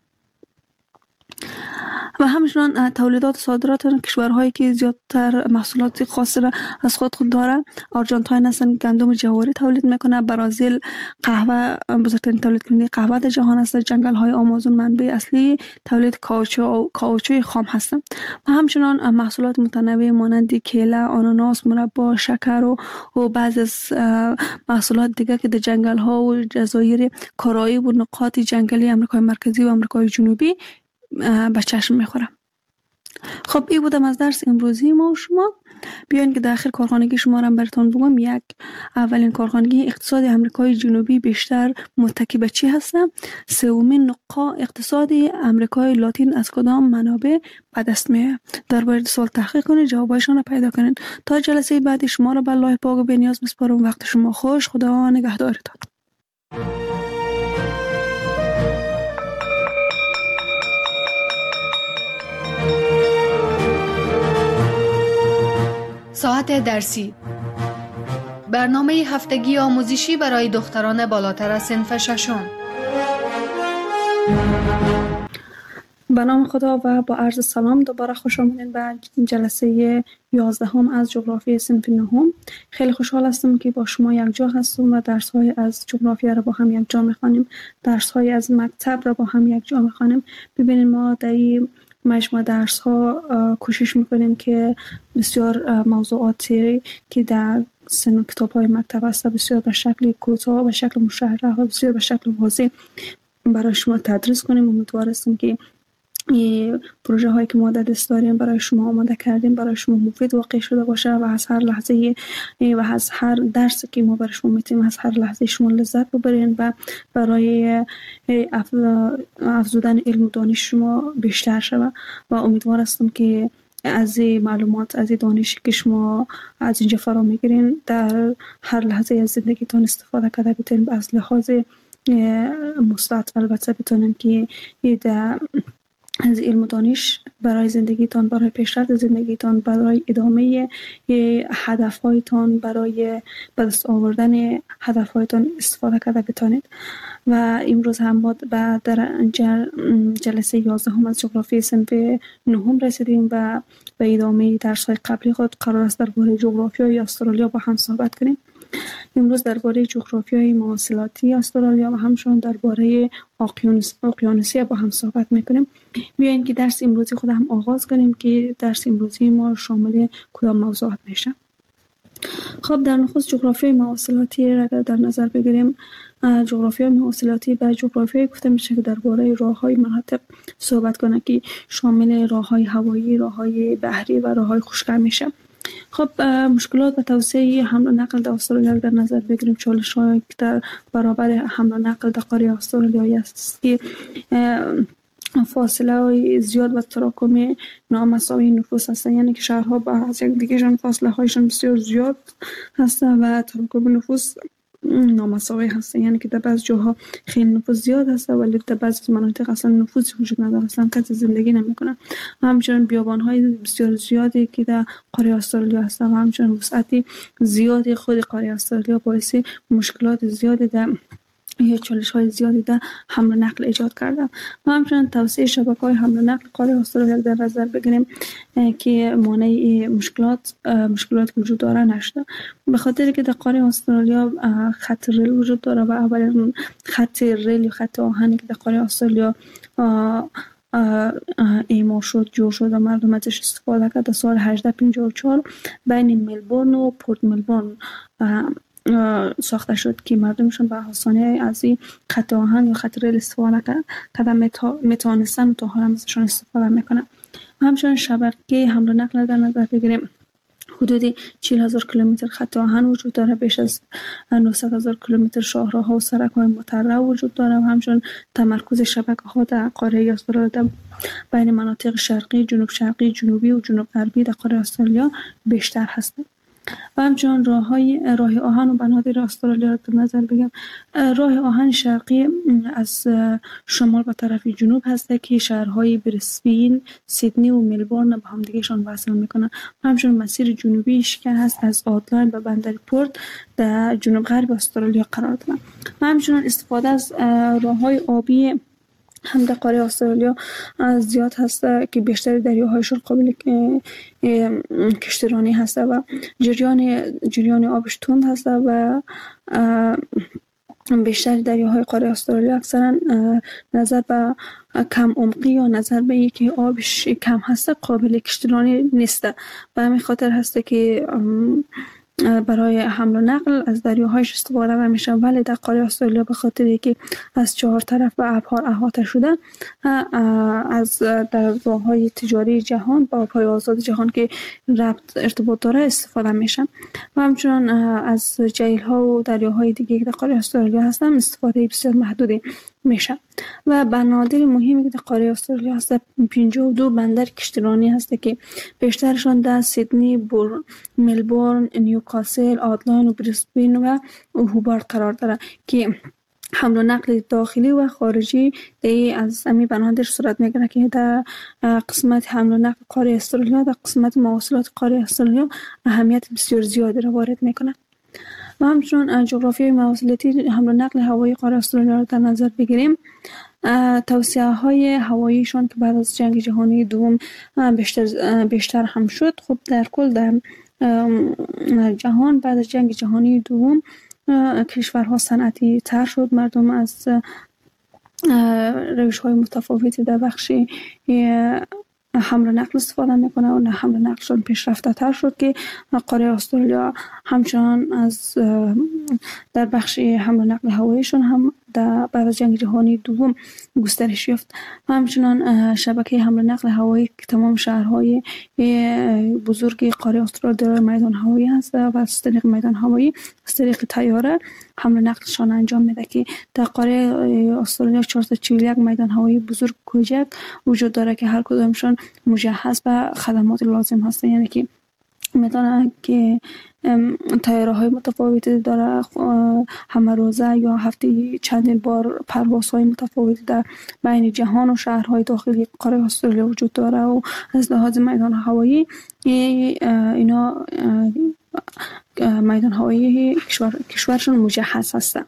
و همچنان تولیدات و صادرات کشورهایی که زیادتر محصولات خاص را از خود داره. آرژانتین هستن گندم جواری تولید میکنه. برزیل قهوه، بزرگترین تولید کننده قهوه در جهان است. جنگل های آمازون منبع اصلی تولید کاوچوی خام هستند. و همچنان محصولات متنوع مانند کیله، آناناس، مربا، شکر و بعضی از محصولات دیگه که در جنگل ها و جزایر کارائیب و نقاط جنگلی آمریکای مرکزی و آمریکای جنوبی به چشم میخوره. خب این بودم از درس امروزی ما و شما. بیاین که در آخر کارخانگی شما را براتون بگم. اولین کارخانگی اقتصاد آمریکای جنوبی بیشتر متکی به چی هست؟ سومین نقاط اقتصادی آمریکای لاتین از کدام منابع به دست میاد؟ درباره سوال تحقیق کنید، جوابایشان را پیدا کنید. تا جلسه بعدی شما را به الله پاک و بی‌نیاز میسپارم. وقت شما خوش. خدا نگهدارتان. ساعت درسی، برنامه هفتگی آموزشی برای دختران بالاتر از صنف ششم. به نام خدا و با عرض سلام دوباره خوش آمدین به جلسه 11 از جغرافی صنف 9. خیلی خوشحال هستم که با شما یک جا هستم و درس های از جغرافیا را با هم یک جا میخوانیم. درس های از مکتب را با هم یک جا میخوانیم. ببینید ما در این مجموعه درس ها کوشش میکنیم که بسیار موضوعاتی که در سن کتاب های مکتب است بسیار به شکل کوتاه، به شکل مشرح و بسیار به شکل واضح برای شما تدریس کنیم. امیدوار هستم که این پروژه هایی که ما در دست داریم برای شما آماده کردیم برای شما مفید واقع شده باشه و از هر لحظه و از هر درسی که ما برای شما میتیم از هر لحظه شما لذت ببرین و برای افزودن علم و دانش شما بیشتر شود. و امیدوار هستم که از معلومات، از دانشی که شما از اینجا فرا میگیرین در هر لحظه از زندگیتون استفاده کرده بتونین از لحاظ مثبت. البته بتونین که از علم و دانش برای زندگیتان، برای پیشرفت زندگیتان، برای ادامه هدفهایتان، برای به دست آوردن هدفهایتان استفاده کرده بتانید. و امروز هم ما در جلسه 11 از جغرافی صنف 9 رسیدیم و به ادامه درس های قبلی خود قرار است درباره جغرافیای استرالیا با هم صحبت کنیم. امروز درباره جغرافیای مواصلاتی استرالیا و همچنین درباره اقیانوسیه با هم صحبت میکنیم. بیاین که درس امروزی خود هم آغاز کنیم که درس امروزی ما شامل کدام موضوعات میشه. خب در نخست جغرافیای مواصلاتی را در نظر بگیریم. جغرافیای مواصلاتی به جغرافیای گفته میشه که درباره راههای مناطق صحبت کنه که شامل راههای هوایی، راههای بحری و راههای خشکی میشه. خب مشکلات و توسعه حمل و نقل در استرالیا در نظر بگیریم. چالش‌هایی که در برابر حمل و نقل در قاره استرالیا است که فاصله زیاد و تراکم نامساوی نفوس هست، یعنی که شهرها با از یک دیگه فاصله هایشان بسیار زیاد هست و تراکم نفوس نامساوی هست، یعنی که در بعض جاها خیلی نفوس زیاد هست ولی در بعضی مناطق اصلا نفوسی وجود نداره، اصلا کسی زندگی نمیکنه. همچنین بیابان‌های بسیار زیادی که در قاره استرالیا هست و همچنین وسعت زیادی خود قاره استرالیا باعث مشکلات زیادی در یا چالش‌های زیادی در حمل و نقل ایجاد کرده. و همچنین توسعه شبکه‌های حمل و نقل قاره استرالیا در نظر بگیریم که مانع مشکلات وجود داره نشده، به خاطر که در قاره استرالیا خط ریل وجود داره و اولین خط ریل یا خط آهنی که در قاره استرالیا ایما شد، جور شد و مردم ازش استفاده کرد در سال 1854 بین ملبورن و پورت ملبورن ساخته شد که مردمشون به آسانی از این خط آهن یا خط ریل استفاده کردن میتونستن و تا حالا ازشون استفاده میکنن. همچنین شبکه حمل و نقل در نظر بگیریم. حدود 40,000 کیلومتر خط آهن وجود داره، بیش از 900,000 کیلومتر شاهراها و سرک‌های مترع وجود داره و همچنین تمرکز شبکه‌ها در قاره استرالیا بین مناطق شرقی، جنوب شرقی، جنوبی و جنوب غربی در قاره استرالیا بیشتر هستند. و همچنان راه آهن و بنادر استرالیا را در نظر بگم. راه آهن شرقی از شمال به طرف جنوب هست که شهرهای بریسبین، سیدنی و ملبورن به هم دیگهشان وصل میکنه. همچنان مسیر جنوبیش که هست از آدلاین به بندر پورت در جنوب غرب استرالیا قرار داره. همچنان استفاده از راههای آبی هم در قاره استرالیا زیاد هست که بیشتر دریاهایشون قابل کشتیرانی هست و جریان آبش تند هست و بیشتر دریاهای قاره استرالیا اکثرا نظر به کم عمقی یا نظر به اینکه آبش کم هست قابل کشتیرانی نیست. و همین خاطر هست که برای حمل و نقل از دریاهایش استفاده نمیشه. ولی در قاره استرالیا به خاطر اینکه از 4 طرف به ابرها احاطه شده، از در راههای تجاری جهان با آبهای آزاد جهان که ارتباط داره استفاده میشه. و همچنان از جهیل‌ها و دریاهای دیگه که در قاره استرالیا هستن استفاده بسیار محدودی میشه. و بنادر مهمی که در قاره استرالیا هست 52 بندر کشتیرانی هست که بیشترشان در سیدنی، ملبورن، نیوکاسل، آدلاین و بریسبین و هوبارت قرار داره که حمل و نقل داخلی و خارجی از امی بنادر صورت میگیره که در قسمت حمل و نقل قاره استرالیا در قسمت مواصلات قاره استرالیا اهمیت بسیار زیادی را وارد میکنه. و همچنین جغرافیای مواصلاتی حمل و نقل هوایی قاره استرالیا را در نظر بگیریم. توسعه های هواییشان که بعد از جنگ جهانی دوم بیشتر هم شد. خب در کل در جهان بعد از جنگ جهانی دوم کشورها صنعتی تر شد. مردم از روش های متفاوتی در بخش حمل و نقل استفاده میکنه و حمل و نقلشون پیشرفته تر شد که قاره استرالیا همچنان از در بخش حمل و نقل هواییشون هم در بعد از جنگ جهانی دوم گسترش یافت. و همچنان شبکه حمل و نقل هوایی که تمام شهرهای بزرگ قاره استرالیا میدان هوایی هست و از طریق میدان هوایی از طریق طیاره حمل و نقلشان انجام میده که در قاره استرالیا 441 میدان هوایی بزرگ کوچک وجود داره که هر کدامشان مجهز به خدمات لازم هستند. یعنی که میتونه که طیاره های متفاوتی داره، همه روزه یا هفته چندین بار پروازهای متفاوتی در بین جهان و شهرهای داخلی قاره استرالیا وجود داره و از لحاظ میدان هوایی اینا میدان هوایی کشورشون مجهز هستن.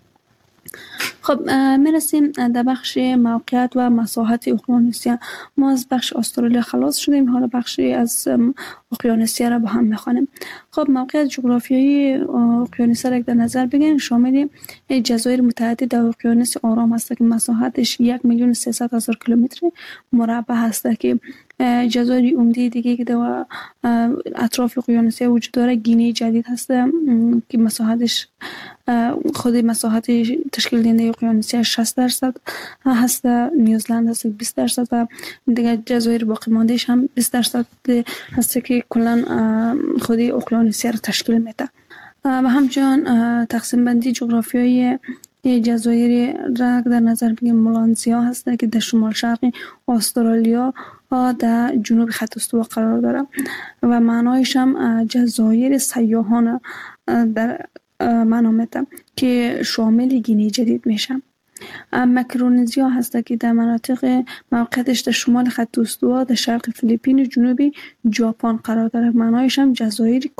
خب میرسیم در بخش موقعیت و مساحت اقیانوسیه. ما از بخش استرالیا خلاص شدیم، حالا بخشی از اقیانوسیه را با هم میخوانیم. خب موقعیت جغرافیایی اقیانوسیه را در نظر بگیریم شامل جزایر متعدد در اقیانوس آرام هست که مساحتش 1,300,000 کیلومتر مربع هست که جزایر عمده دیگه که در اطراف اقیانوسیه وجود داره گینه جدید هست که مساحتش خود مساحت تشکیل دهنده اقیانوسیه 60% هست، نیوزلند هست 20% و دیگه جزایر باقی ماندهش هم 20% هست که کلا خود اقیانوسیه رو تشکیل میده. و همچنان تقسیم بندی جغرافیایی جزایر را در نظر بگیریم ملانزیا هست که در شمال شرقی استرالیا در جنوب خط استوا قرار داره و معنایش هم جزایر سیاحان در معنا میده که شامل گینه جدید میشه. مکرونزیا هست که در مناطق موقعیتش در شمال خط استوا در شرق فیلیپین و جنوب ژاپن قرار داره. معنایش هم جزایر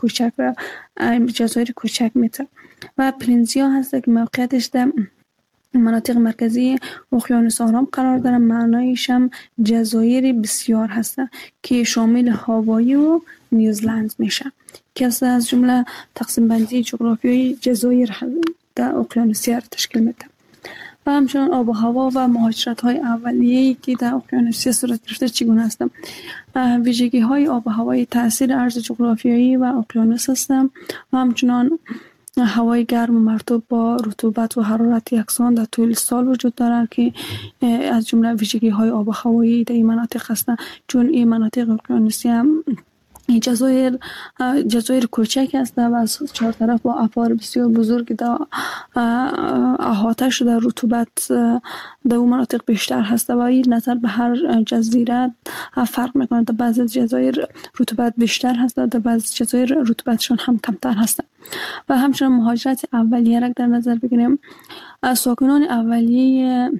کوچک میده. و پلنزیا هست که موقعیتش در مناطق مرکزی اقیانوس آرام قرار داره. معنایش هم جزایر بسیار هست که شامل هاوایی و نیوزلند میشه که از جمله تقسیم بندی جغرافیایی جزایر در اقیانوسیه را تشکیل میده. و همچنان آب و هوا و مهاجرت های اولیه‌ای که در اقیانوسیه صورت گرفته چگونه هستند. ویژگی های آب و هوایی تاثیر عرض جغرافیایی و اقیانوس هستند و همچنان هوای گرم و مرطوب با رطوبت و حرارت یکسان در طول سال وجود دارند که از جمله ویژگی های آب و هوایی در این مناطق هستند. چون این مناطق اقیانوسیه این جزایر کوچک است و از چهار طرف با ابار بسیار بزرگ احاطه شده. رطوبت در اون مناطق بیشتر هست و این نظر به هر جزیره فرق میکنه. در بعضی جزایر رطوبت بیشتر هست، در بعضی جزایر رطوبتشون هم کمتر هست. و همچنین مهاجرت اولیه را در نظر بگیریم. ساکنان اولیه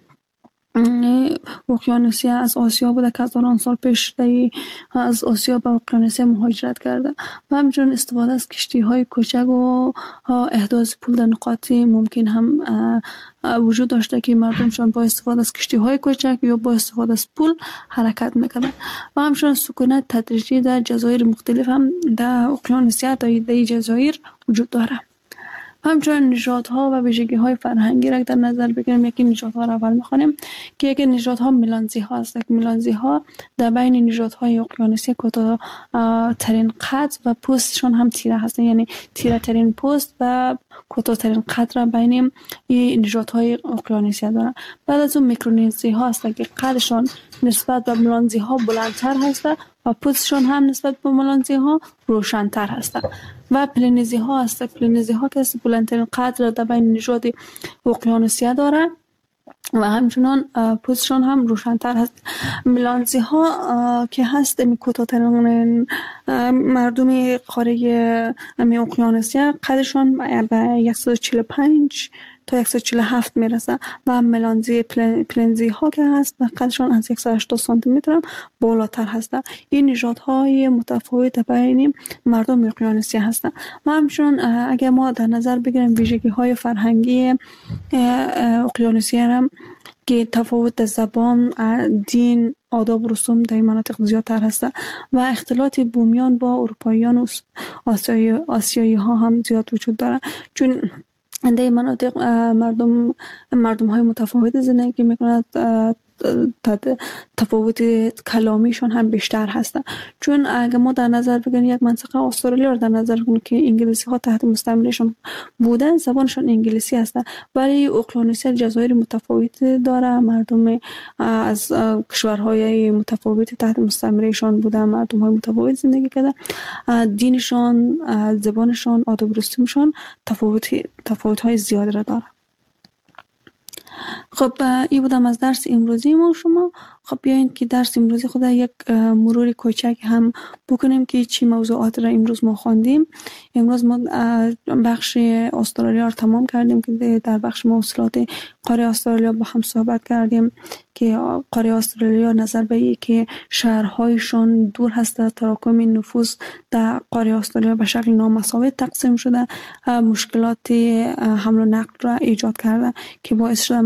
اقیانوسیه از آسیا بوده که هزاران سال پیش از آسیا به اقیانوسیه مهاجرت کرده و همچنین استفاده از کشتی های کوچک و احداث پول در نقاط ممکن هم وجود داشته که مردمشان با استفاده از کشتی های کوچک یا با استفاده از پول حرکت میکنند. و همچنین سکونت تدریجی در جزایر مختلف هم در اقیانوسیه در جزایر وجود داره. همچنین نژادها و ویژگی‌های فرهنگی را در نظر بگیریم. یکی نژادها را اول می‌خوانیم که یکی نژادها میلانزی‌ها است. میلانزی‌ها در بین نژادهای اقیانوسی کوتاه‌ترین قد و پوستشون هم تیره هستند، یعنی تیره ترین پوست و کوتاه‌ترین قد را بین این نژادهای اقیانوسی دارند. بعد از اون میکرونزی‌ها هستند که قدشون نسبت به میلانزی‌ها بلندتر هست و پوستشون هم نسبت به میلانزی‌ها روشن‌تر هست. و پلینزی‌ها هست. پلینزی‌ها که بلندترین قد را در بین نژاد اقیانوسیه داره و همچنان پوستشون هم روشن‌تر هست. میلانزی‌ها که هست کوتاه‌ترین مردم قاره اقیانوسیه، قدشون به 145 تا 147 میرسه و پلنزی ها که هست قدشون از 180 سانتی متر بالاتر هستند. این نژادهای متفاوت بین مردم اقیانوسیه هستند. و همچنین اگر ما در نظر بگیریم ویژگی های فرهنگی اقیانوسیه هم که تفاوت زبان، دین، آداب و رسوم در این مناطق زیادتر هست و اختلاط بومیان با اروپاییان و آسیایی ها هم زیاد وجود داره، چون در این مناطق مردم های متفاوت زندگی میکنند. تفاوت کلامیشون هم بیشتر هستن. چون اگر ما در نظر بگیریم یک منطقه استرالیا رو در نظر بگیریم که انگلیسی ها تحت مستعمرهشون بودن، زبانشون انگلیسی هستن، ولی اقیانوسیه جزایر متفاوت داره. مردم از کشورهای متفاوت تحت مستعمرهشون بودن، مردم های متفاوت زندگی کردن، دینشون، زبانشون، آداب و رسومشون تفاوت های زیاد را داره. خب این بودم از درس امروزی ما شما. خب بیاین که درس امروزی خود یک مرور کوچک هم بکنیم که چی موضوعات را امروز ما خواندیم. امروز ما بخش استرالیا را تمام کردیم که در بخش مواصلات قاره استرالیا با هم صحبت کردیم که قاره استرالیا نظر به این که شهرهایشان دور هست، تراکم نفوس در قاره استرالیا به شکل نامساوی تقسیم شده، مشکلات حمل و نقل را ایجاد کرده که باعث شده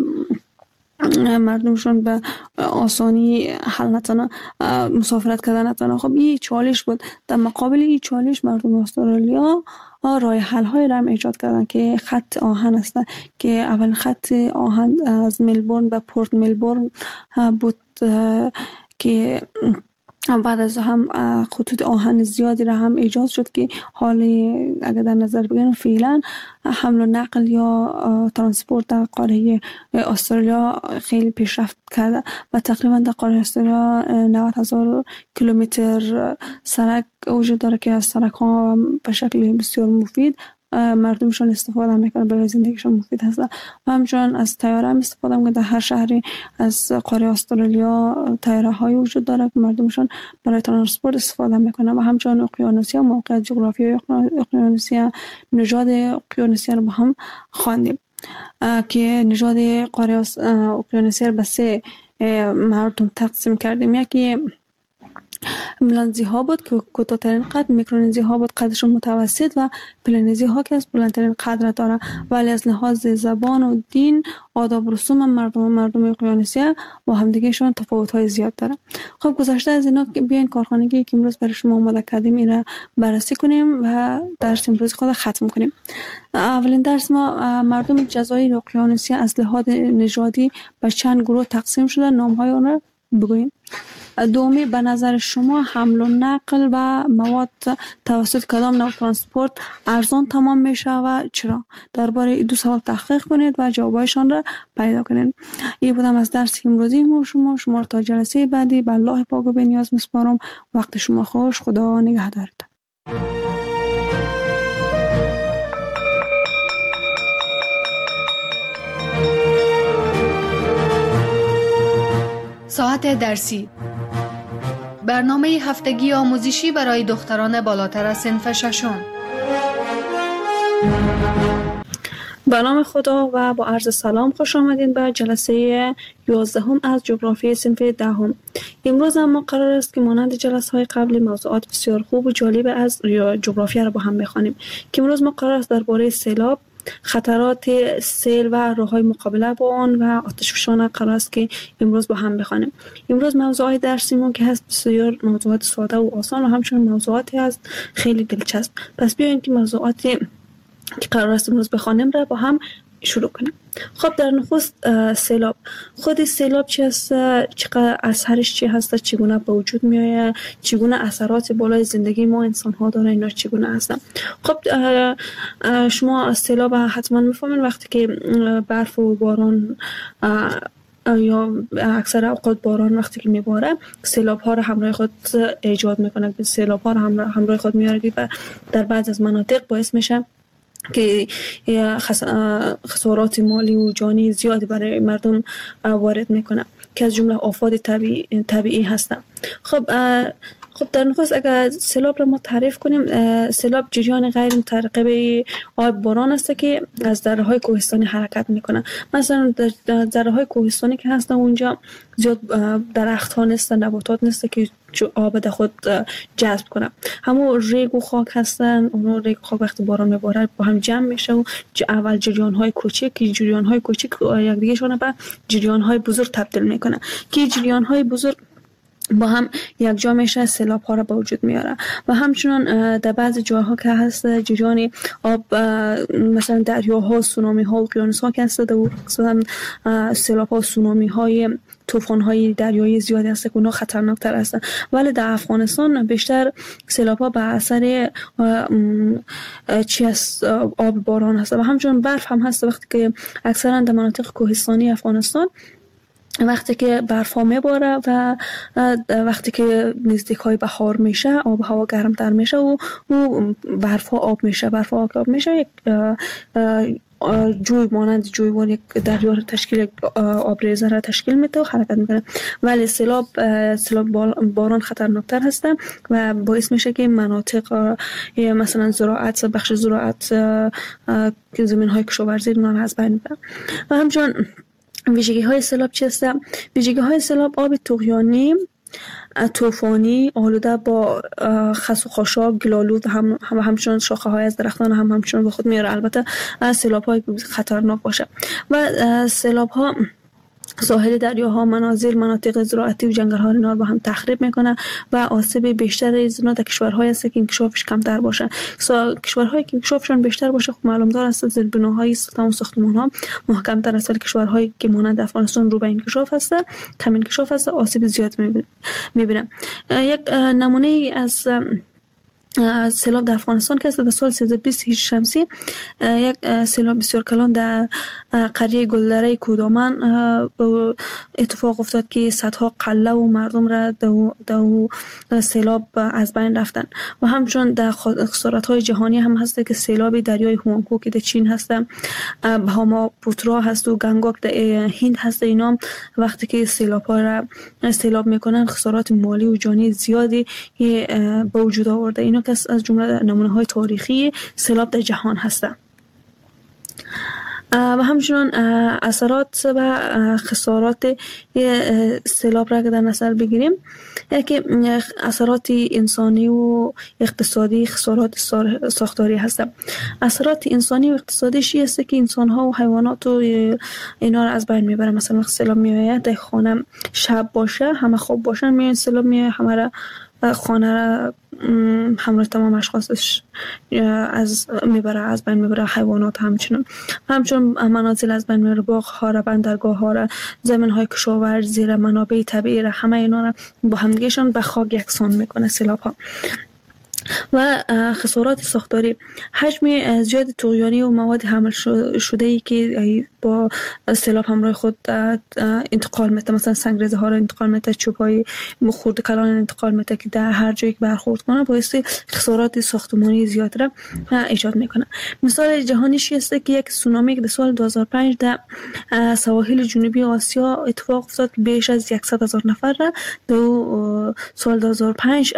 مردمشون به آسانی حل نتونه مسافرت کردن نتونه. خب این چالش بود. در مقابل این چالش مردم استرالیا راه حل های را ایجاد کردن که خط آهن است که اول خط آهن از ملبورن به پورت ملبورن بود که بعد از هم خطوط آهن زیادی را هم ایجاد شد که حالی اگر در نظر بگیریم فعلا حمل و نقل یا ترانسپورت در قاره استرالیا خیلی پیشرفت کرده و تقریبا در قاره استرالیا 90,000 کیلومتر سرک وجود داره که از سرک ها به شکل بسیار مفید مردمشون استفاده میکنه، برای زندگیشون مفید هست. و همچنین از طیاره هم استفاده میکنه. در هر شهری از قاره استرالیا طیاره های وجود داره که مردمشون برای ترانسپورت استفاده میکنه. و همچنین اقیانوسیه، موقعیت جغرافیایی اقیانوسیه، نژاد اقیانوسیه رو با هم خواندیم که نژاد قاره اقیانوسیه رو به 3 مردم تقسیم کردیم. یکی میلانزی ها بود که کوتاه‌ترین قد، میکرونزی ها بود قدشون متوسط و پلینزی ها که از بلندترین قد را داره، ولی از لحاظ زبان و دین، آداب و رسوم مردم اقیانوسیه با همدیگهشون تفاوت های زیاد داره. خب گذشته از اینا بیاین کارخانگی که امروز برای شما آماده کردیم این را بررسی کنیم و درس امروز خود ختم کنیم. اولین درس ما مردم جزایر اقیانوسیه از لحاظ نژادی به چند گروه تقسیم شده، نام های اون را بگوییم. دومی به نظر شما حمل و نقل و مواد توسط کدام نوع ترانسپورت ارزان تمام میشه و چرا؟ درباره این دو سوال تحقیق کنید و جوابایشان را پیدا کنید. این بودم از درس امروزی شما تا جلسه بعدی به الله پاک و بی‌نیاز میسپارم. وقت شما خوش. خدا نگهدارتان. ساعت درسی، برنامه هفتگی آموزشی برای دختران بالاتر از صنف ششم. به نام خدا و با عرض سلام خوش آمدین به جلسه 11 از جغرافی صنف 10. امروز ما قرار است که مانند جلسه های قبلی موضوعات بسیار خوب و جالب از جغرافیا را با هم بخوانیم. که امروز ما قرار است درباره سیلاب، خطرات سیل و راه‌های مقابله با آن و آتشفشان قرار است که امروز با هم بخوانیم. امروز موضوعات درسیمون که هست بسیار موضوعات ساده و آسان و همچنین موضوعاتی هست خیلی دلچسب. پس بیاین که موضوعاتی که قرار است امروز بخوانیم را با هم شروع کنیم. خب در نخست سیلاب. خود سیلاب چی است؟ چقدر اثرش چی هست؟ چگونه به وجود میآید؟ چگونه اثرات بالای زندگی ما انسان ها داره؟ اینا چگونه هستن؟ خب شما سیلاب حتما میفهمین وقتی که برف و باران یا اکثر اوقات باران وقتی که میباره سیلاب ها را همراه خود ایجاد میکنه، سیلاب ها را همراه خود میاره و در بعض از مناطق باعث میشه که خسارات مالی و جانی زیادی برای مردم وارد میکنه که از جمله آفات طبیعی هستند. خب در نخست اگر سیلاب را ما تعریف کنیم، سیلاب جریان غیر مترقب آب باران است که از دره‌های کوهستانی حرکت میکنه. مثلا در دره‌های کوهستانی که هستن اونجا زیاد درخت ها نیستن، نباتات نیست که آب در خود جذب کنه. همون ریگ و خاک هستن. اون ریگ و خاک وقتی باران میباره با هم جمع میشه و اول جریان های کوچک که جریان های کوچک یک دیگه شون به جریان های بزرگ تبدیل میکنه که جریان های بزرگ با هم یک جا میشه سیلاب ها را به وجود میاره. و همچنان در بعض جاها که هست جریان آب مثلا دریاها، سونامی ها و اقیانوس ها که هست سیلاب ها، سونامی های، طوفان های دریایی زیادی هست که اونها خطرناکتر هستند. ولی در افغانستان بیشتر سیلاب ها به اثر آب باران هست و همچنان برف هم هست. وقتی که اکثرا در مناطق کوهستانی افغانستان وقتی که برف ها میباره و وقتی که نزدیک های بهار میشه آب هوا گرمتر میشه و برف ها آب میشه. برف ها آب میشه یک جوی مانند جویبار یک دریا را تشکیل آبریزه را تشکیل میده و حرکت میکنه. ولی سیلاب باران خطرناکتر هستن و باعث میشه که مناطق مثلا زراعت، بخش زراعت که زمین های کشاورزی اونها از بین بره. و همچنان ویژگی های سیلاب چی هست؟ ویژگی های سیلاب آب طغیانی، طوفانی، آلوده با خس و خاشاک، گلالود و همچنان شاخه های از درختان همچنان به خود میاره. البته سیلاب های خطرناک باشه و سیلاب ها ساحل دریاها، منازل، مناطق زراعتی و جنگل ها اینا رو با هم تخریب میکنه و آسیب بیشتر از اینا در کشورهای است که انکشافش کمتر باشه. کشورهایی که انکشافشون بیشتر باشه خب معلوم دار است زیربناهای ساختمان ها محکم‌تر است، ولی کشورهایی که مانند افغانستان رو به انکشاف هست، کم انکشاف هست، آسیب زیاد میبینه. یک نمونه از سیلاب در افغانستان که در سال 1320 هجری شمسی یک سیلاب بسیار کلان در قریه گلدره کودامن اتفاق افتاد که صدها قله و مردم را در سیلاب از بین رفتن. و همچنان در خسارت های جهانی هم هست که سیلاب دریای هوانگو که در چین هست، بهاما پوترا هست و گنگوک در هند هست، اینا وقتی که سیلاب میکنن خسارات مالی و جانی زیادی به وجود آورده. اینا که از جمله نمونه های تاریخی سیلاب در جهان هستند. و همچنان اثرات و خسارات سیلاب را که در نظر بگیریم که اثرات انسانی و اقتصادی، خسارات ساختاری هستند. اثرات انسانی و اقتصادی است که انسان ها و حیوانات و اینا را از بین میبره. مثلا وقت سیلاب میآید در خانه شب باشه همه خواب باشن، میان سیلاب میآید همه را خانه را همراه تمام اشخاصش از بین میبره، حیوانات همچون منازل از بین میبره، باغ ها را، بندرگاه ها را، زمین های کشاورزی را، منابع طبیعی را، همه اینا را با همدیگهشان به خاک یکسان میکنه سیلاب ها. و خسارات ساختاری، حجم زیاد طغیانی و مواد حمل شده ای که با سیلاب همراه خود انتقال میده، مثلا سنگریزه ها را انتقال میده، چوب های خرد کلان انتقال میده که در هر جایی که برخورد کنه باعث خسارات ساختمانی زیاد را ایجاد میکنه. مثال جهانیش است که یک سونامی که در سال 2005 در سواحل جنوبی آسیا اتفاق افتاد، بیش از 100,000 نفر را در سال 2005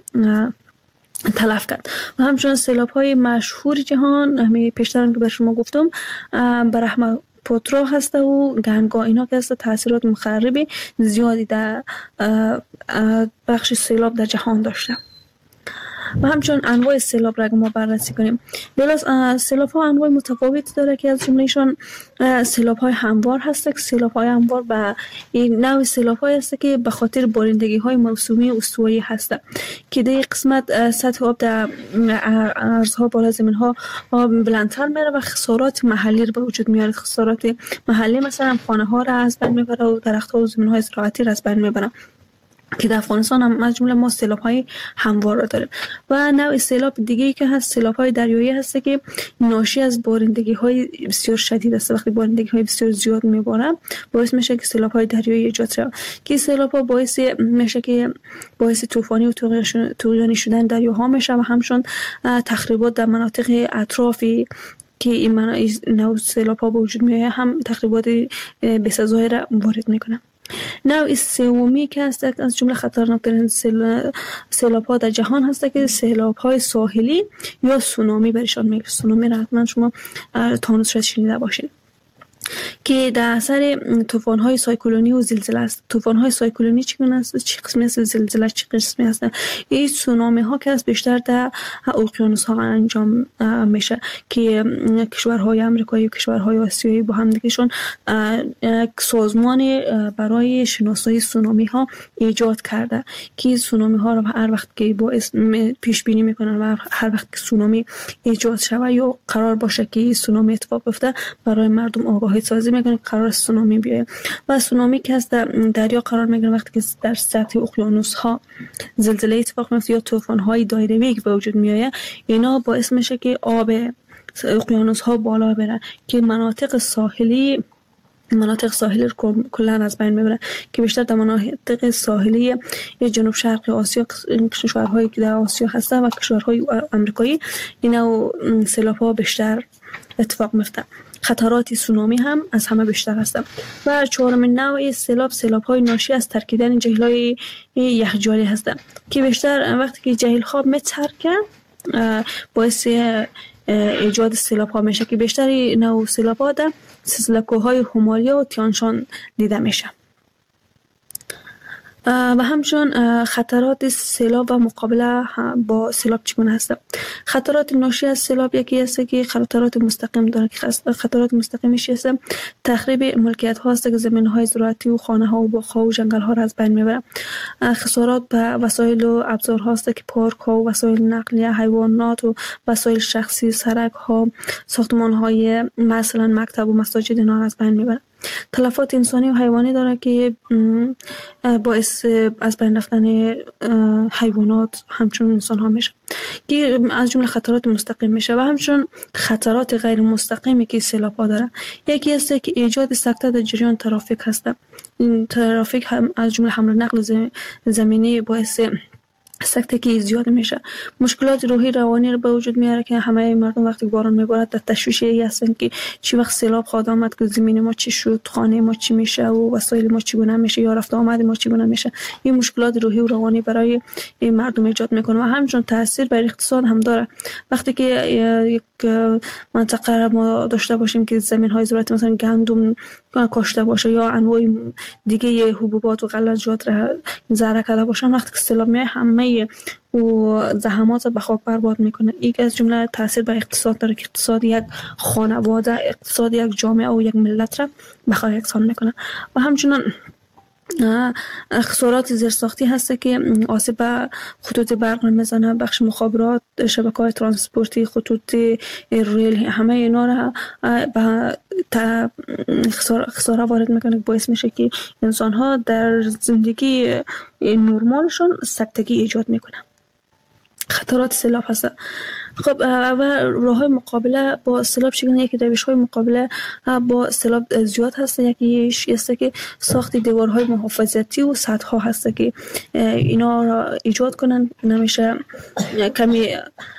تلف کرد. و همچنین سیلاب های مشهور جهان، همین پیشترم که بر شما گفتم، برهمپوترا هست و گنگا، اینا که هست تاثیرات مخرب زیادی در بخش سیلاب در جهان داشته. و همچنین انواع سیلاب را ما بررسی کنیم. سیلاب ها انواع متفاوتی داره که از جملهشان سیلاب های هموار هست. سیلاب های هموار به این نوع سیلاب های هست که به خاطر بارندگی های موسمی استوایی هست که در قسمت سطح آب در ارزها بالا زمین ها بلندتر میره و خسارات محلی رو به وجود میاره. خسارات محلی مثلا خانه ها را از بین میبره و درخت ها و زمین های زراعتی را از بین میبره که در افغانستان هم از جمله ما سیلاب های هموار را داریم. و نوع سیلاب دیگه که هست سیلاب های دریایی هست که ناشی از بارندگی های بسیار شدید است. وقتی بارندگی های بسیار زیاد میباره باعث میشه که سیلاب های دریایی ایجاد شه که سیلاب ها باعث میشه که باعث طوفانی و طغیانی شدن دریاها میشه و همچنین تخریبات در مناطق اطرافی که این نوع سیلاب ها به وجود میاد هم تخریبات بسزایی را وارد میکنه. نوع سومی که هست از جمله خطرناکترین سیلاب ها در جهان هست که سیلاب های ساحلی یا سونامی برشان میگه. سونامی را حتما شما تانوس را شنیده باشید که در اثر طوفان های سایکلونی و زلزله است. طوفان های سایکلونی چگونه است؟ چه قسمی است؟ زلزله چه قسمی است؟ این سونامی ها که از بیشتر در اقیانوس ها انجام میشه که کشورهای آمریکایی و کشورهای آسیایی با هم دیگهشون سازمان برای شناسایی سونامی ها ایجاد کرده که سونامی ها رو هر وقت که با پیش بینی میکنن و هر وقت که سونامی ایجاد شود یا قرار باشه که سونامی اتفاق بیفته برای مردم آگاهی سازی میکنه که قرار سونامی بیایه. و سونامی که از دریا قرار میگیره وقتی که در سطح اقیانوس ها زلزله اتفاق میفته یا طوفان های دایره‌ای که به وجود میایه، اینا باعث میشه که آب اقیانوس ها بالا بره که مناطق ساحلی رو کلا از بین میبره که بیشتر در مناطق ساحلی جنوب شرق آسیا، کشورهایی که در آسیا هستن و کشورهای آمریکایی، اینا سیلاب ها بیشتر اتفاق میفته. خطرات سونامی هم از همه بیشتر هستند. و چهارمین نوع سیلاب های ناشی از ترکیدن جهیل‌های یخجاری هستند که بیشتر وقتی که جهیل خواب میترکه باعث ایجاد سیلاب ها میشه که بیشتر نوع سیلاب ها در سلسله‌کوه‌های هیمالیا و تیانشان دیده میشه. و همچنین خطرات سیلاب و مقابله با سیلاب چگونه هست؟ خطرات ناشی از سیلاب یکی است که خطرات مستقیم داره که خطرات مستقیمش است تخریب ملکیت ها است که زمین های زراعتی و خانه ها و باغ ها و جنگل ها را از بین میبره. خسارات به وسایل و ابزار ها است که پارک ها و وسایل نقلیه، حیوانات و وسایل شخصی، سرک ها، ساختمان های مثلا مکتب و مساجد اینا را از بین میبره. تلفات انسانی و حیوانی داره که باعث از بین رفتن حیوانات همچون انسان ها میشه که از جمله خطرات مستقیم میشه. و همچون خطرات غیر مستقیمی که سیلاب ها داره یکی است که ایجاد سکته در جریان ترافیک هست. این ترافیک هم از جمله حمل و نقل زمینی باعث سکته که زیاد میشه. مشکلات روحی روانی رو به وجود میاره که همه مردم وقتی باران میباره در تشویشی هستن که چی وقت سیلاب خواهد آمد که زمین ما چی شد، خانه ما چی میشه و وسایل ما چگونه میشه یا رفت آمد ما چگونه میشه. این مشکلات روحی و روانی برای مردم ایجاد میکنه و همچنین تاثیر بر اقتصاد هم داره. وقتی که یک منطقه ما داشته باشیم که زمین های زراعتی مثلا گندم کاشته باشه یا انواع دیگه حبوبات و غلجات را زرع کرده باشن، وقتی که سیلاب میاد همه و زحمات به خاک برباد میکنه. یک از جمله تاثیر بر اقتصاد داره که اقتصاد یک خانواده، اقتصاد یک جامعه و یک ملت را به خاک یکسان میکنه. و همچنین خسارات زیرساختی هست که آسیب به خطوط برق میزنه، بخش مخابرات، شبکه‌های ترانسپورتی، خطوط ریل، همه اینا را به خساره وارد میکنه، باعث میشه که انسان ها در زندگی نرمالشون سکتگی ایجاد میکنه. خطرات سیلاب هست. خب و راه‌های مقابله با سیلاب چگونه؟ یکی روش‌های مقابله با سیلاب زیاد هست. یکیش است که ساخت دیوارهای محافظتی و سدها هست که اینا را ایجاد کنن، نمیشه کمی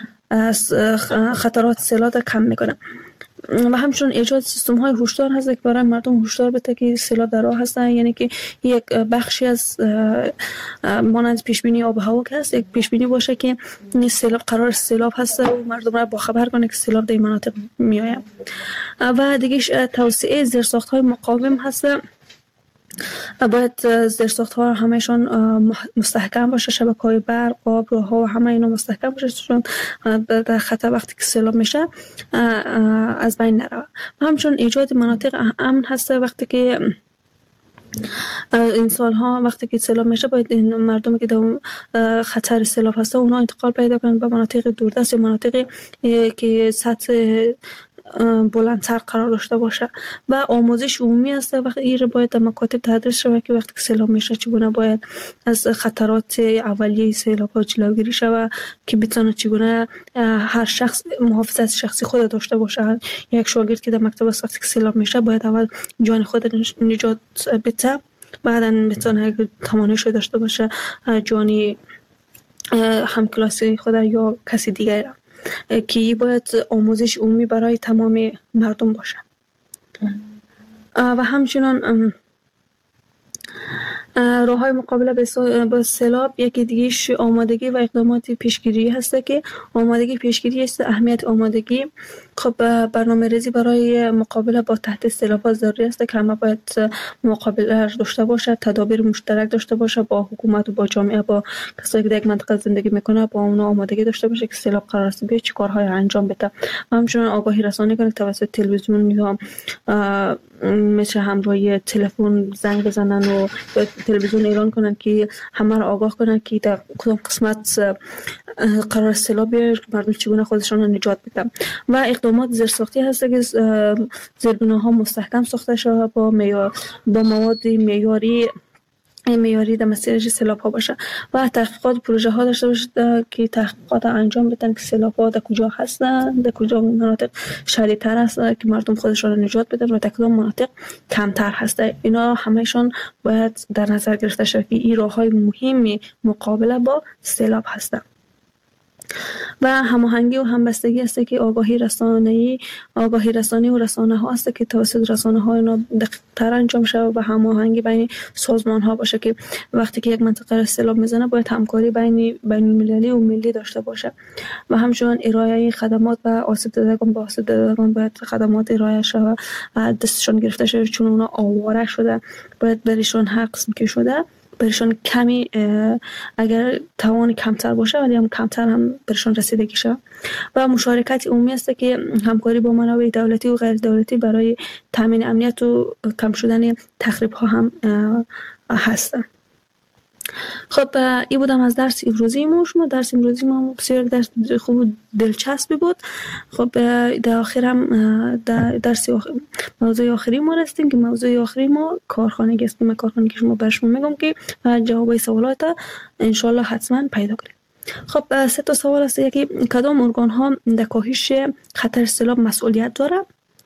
خطرات سیلاب را کم میکنه. و همچنین ایجاد سیستم های هشدار هست که برای مردم هشدار بده که سیلاب در راه هستن. یعنی که یک بخشی از مانند پیشبینی آب و هوا که هست، یک پیشبینی باشه که سیلاب قرار سیلاب هست و مردم را باخبر کنه که سیلاب در این مناطق میآید. و دیگه توسعه زیرساخت های مقاوم هست. باید زیرساخت ها همهشون مستحکم باشه، شبکه‌های برق، آب، راه‌ها و همه اینا مستحکم باشه چون در خطر وقتی که سیلاب میشه از بین نره. همچنین ایجاد مناطق امن هست. وقتی که این سالها وقتی که سیلاب میشه باید این مردمی که در خطر سیلاب هست اونا انتقال پیدا کنن به مناطق دوردست یا مناطقی که سطح بلندتر قرار داشته باشه. و آموزش عمومی است. وقتی این باید در مکاتب تدریس شود که وقتی که سیلاب میشه چگونه باید از خطرات اولیه سیلاب ها جلوگیری شود که بتونه چگونه هر شخص محافظت شخصی خود داشته باشه. یک شاگرد که در مکتب است وقتی که سیلاب میشه باید اول جان خود نجات بده، بعدا بتونه تواناییش داشته باشه جانی همکلاسی خود یا کسی دیگر که باید آموزش عمومی برای تمام مردم باشه. و همچنان راه‌های مقابله با سیلاب یکی دیگه‌اش آمادگی و اقدامات پیشگیری هست که آمادگی پیشگیری است. اهمیت آمادگی خب برنامه‌ریزی برای مقابله با تهدید سیلاب‌ها ضروری است که همه باید مقابله داشته باشه، تدابیر مشترک داشته باشه با حکومت و با جامعه، با کسایی که در یک منطقه زندگی میکنه، با اونا آمادگی داشته باشه که سیلاب قرار است بیاد چه کارهای انجام بده. همچنین آگاهی رسانی کنه توسط تلویزیون یا مثل همراهی تلفن زنگ بزنن و تلویزیون اعلان کنن که همه را آگاه کنن که در کدام قسمت قرار سیلاب بیاد، مردم چگونه خودشون را نجات بدن. و اقدامات زیرساختی هست که زیربناها مستحکم ساخته شود با مواد معیاری در مسیر سیلاب ها باشه. و تحقیقات پروژه ها داشته باشه که تحقیقات انجام بدن که سیلاب ها در کجا هستن، در کجا مناطق شدیدتر هست که مردم خودشون را نجات بدن و در کدام مناطق کمتر هست. اینا همهشون باید در نظر گرفته شود که این راه های مهمی مقابله با سیلاب هستند. و هماهنگی و همبستگی است که آگاهی رسانی و رسانه ها است که توسط رسانه ها اینا دقیق‌تر انجام شود و هماهنگی بین سازمان ها باشه که وقتی که یک منطقه سیلاب میزنه باید همکاری بین المللی و ملی داشته باشه. و همچنین ارائه خدمات و آسیب دیدگان باید خدمات ارائه شود و دستشون گرفته شده چون اونا آواره شده، باید برشون هر قسم که شده برشان کمی اگر توان کمتر باشه ولی هم کمتر هم برشان رسیدگی شود. و مشارکت عمومی است که همکاری با منابع دولتی و غیر دولتی برای تامین امنیت و کم شدن تخریب ها هم هستند. خب این بودم از درس امروزی ما. درس امروزی ما بسیار درس خوب و دلچسبی بود. خب در آخر هم درس موضوع آخری ما رسیدیم که موضوع آخری ما کارخانگی است. من کارخانگی شما برشون میگم که جوابای سوالات انشالله حتما پیدا کنید. خب 3 سوال است. یکی کدام ارگان ها در کاهش خطر سیلاب مسئولیت داره؟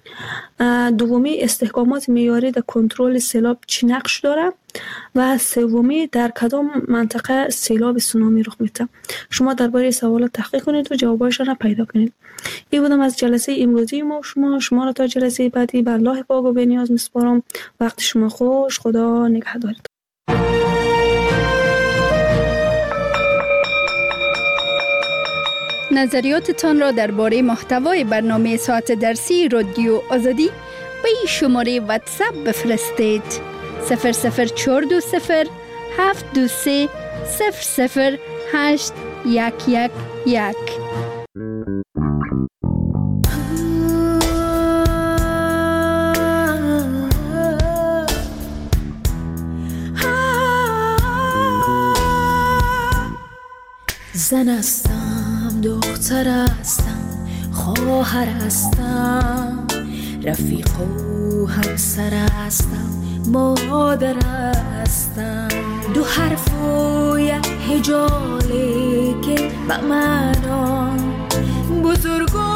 دومی استحکامات معیاری در کنترل سیلاب چی نقش داره؟ و سومی در کدام منطقه سیلاب سونامی رخ میده؟ شما درباره سوالات تحقیق کنید و جوابایشان را پیدا کنید. این بودم از جلسه امروزی ما. شما را تا جلسه بعدی به الله پاک و بی‌نیاز میسپارم. وقت شما خوش. خدا نگهدار. نظریاتتان را درباره محتوای برنامه ساعت درسی رادیو آزادی به این شماره واتساپ بفرستید: 00420 723 00811. زن هستم، دختر هستم، خواهر هستم، رفیق و همسر هستم، مادر هستم. دو حرف و یک هجاله که به معنا بزرگان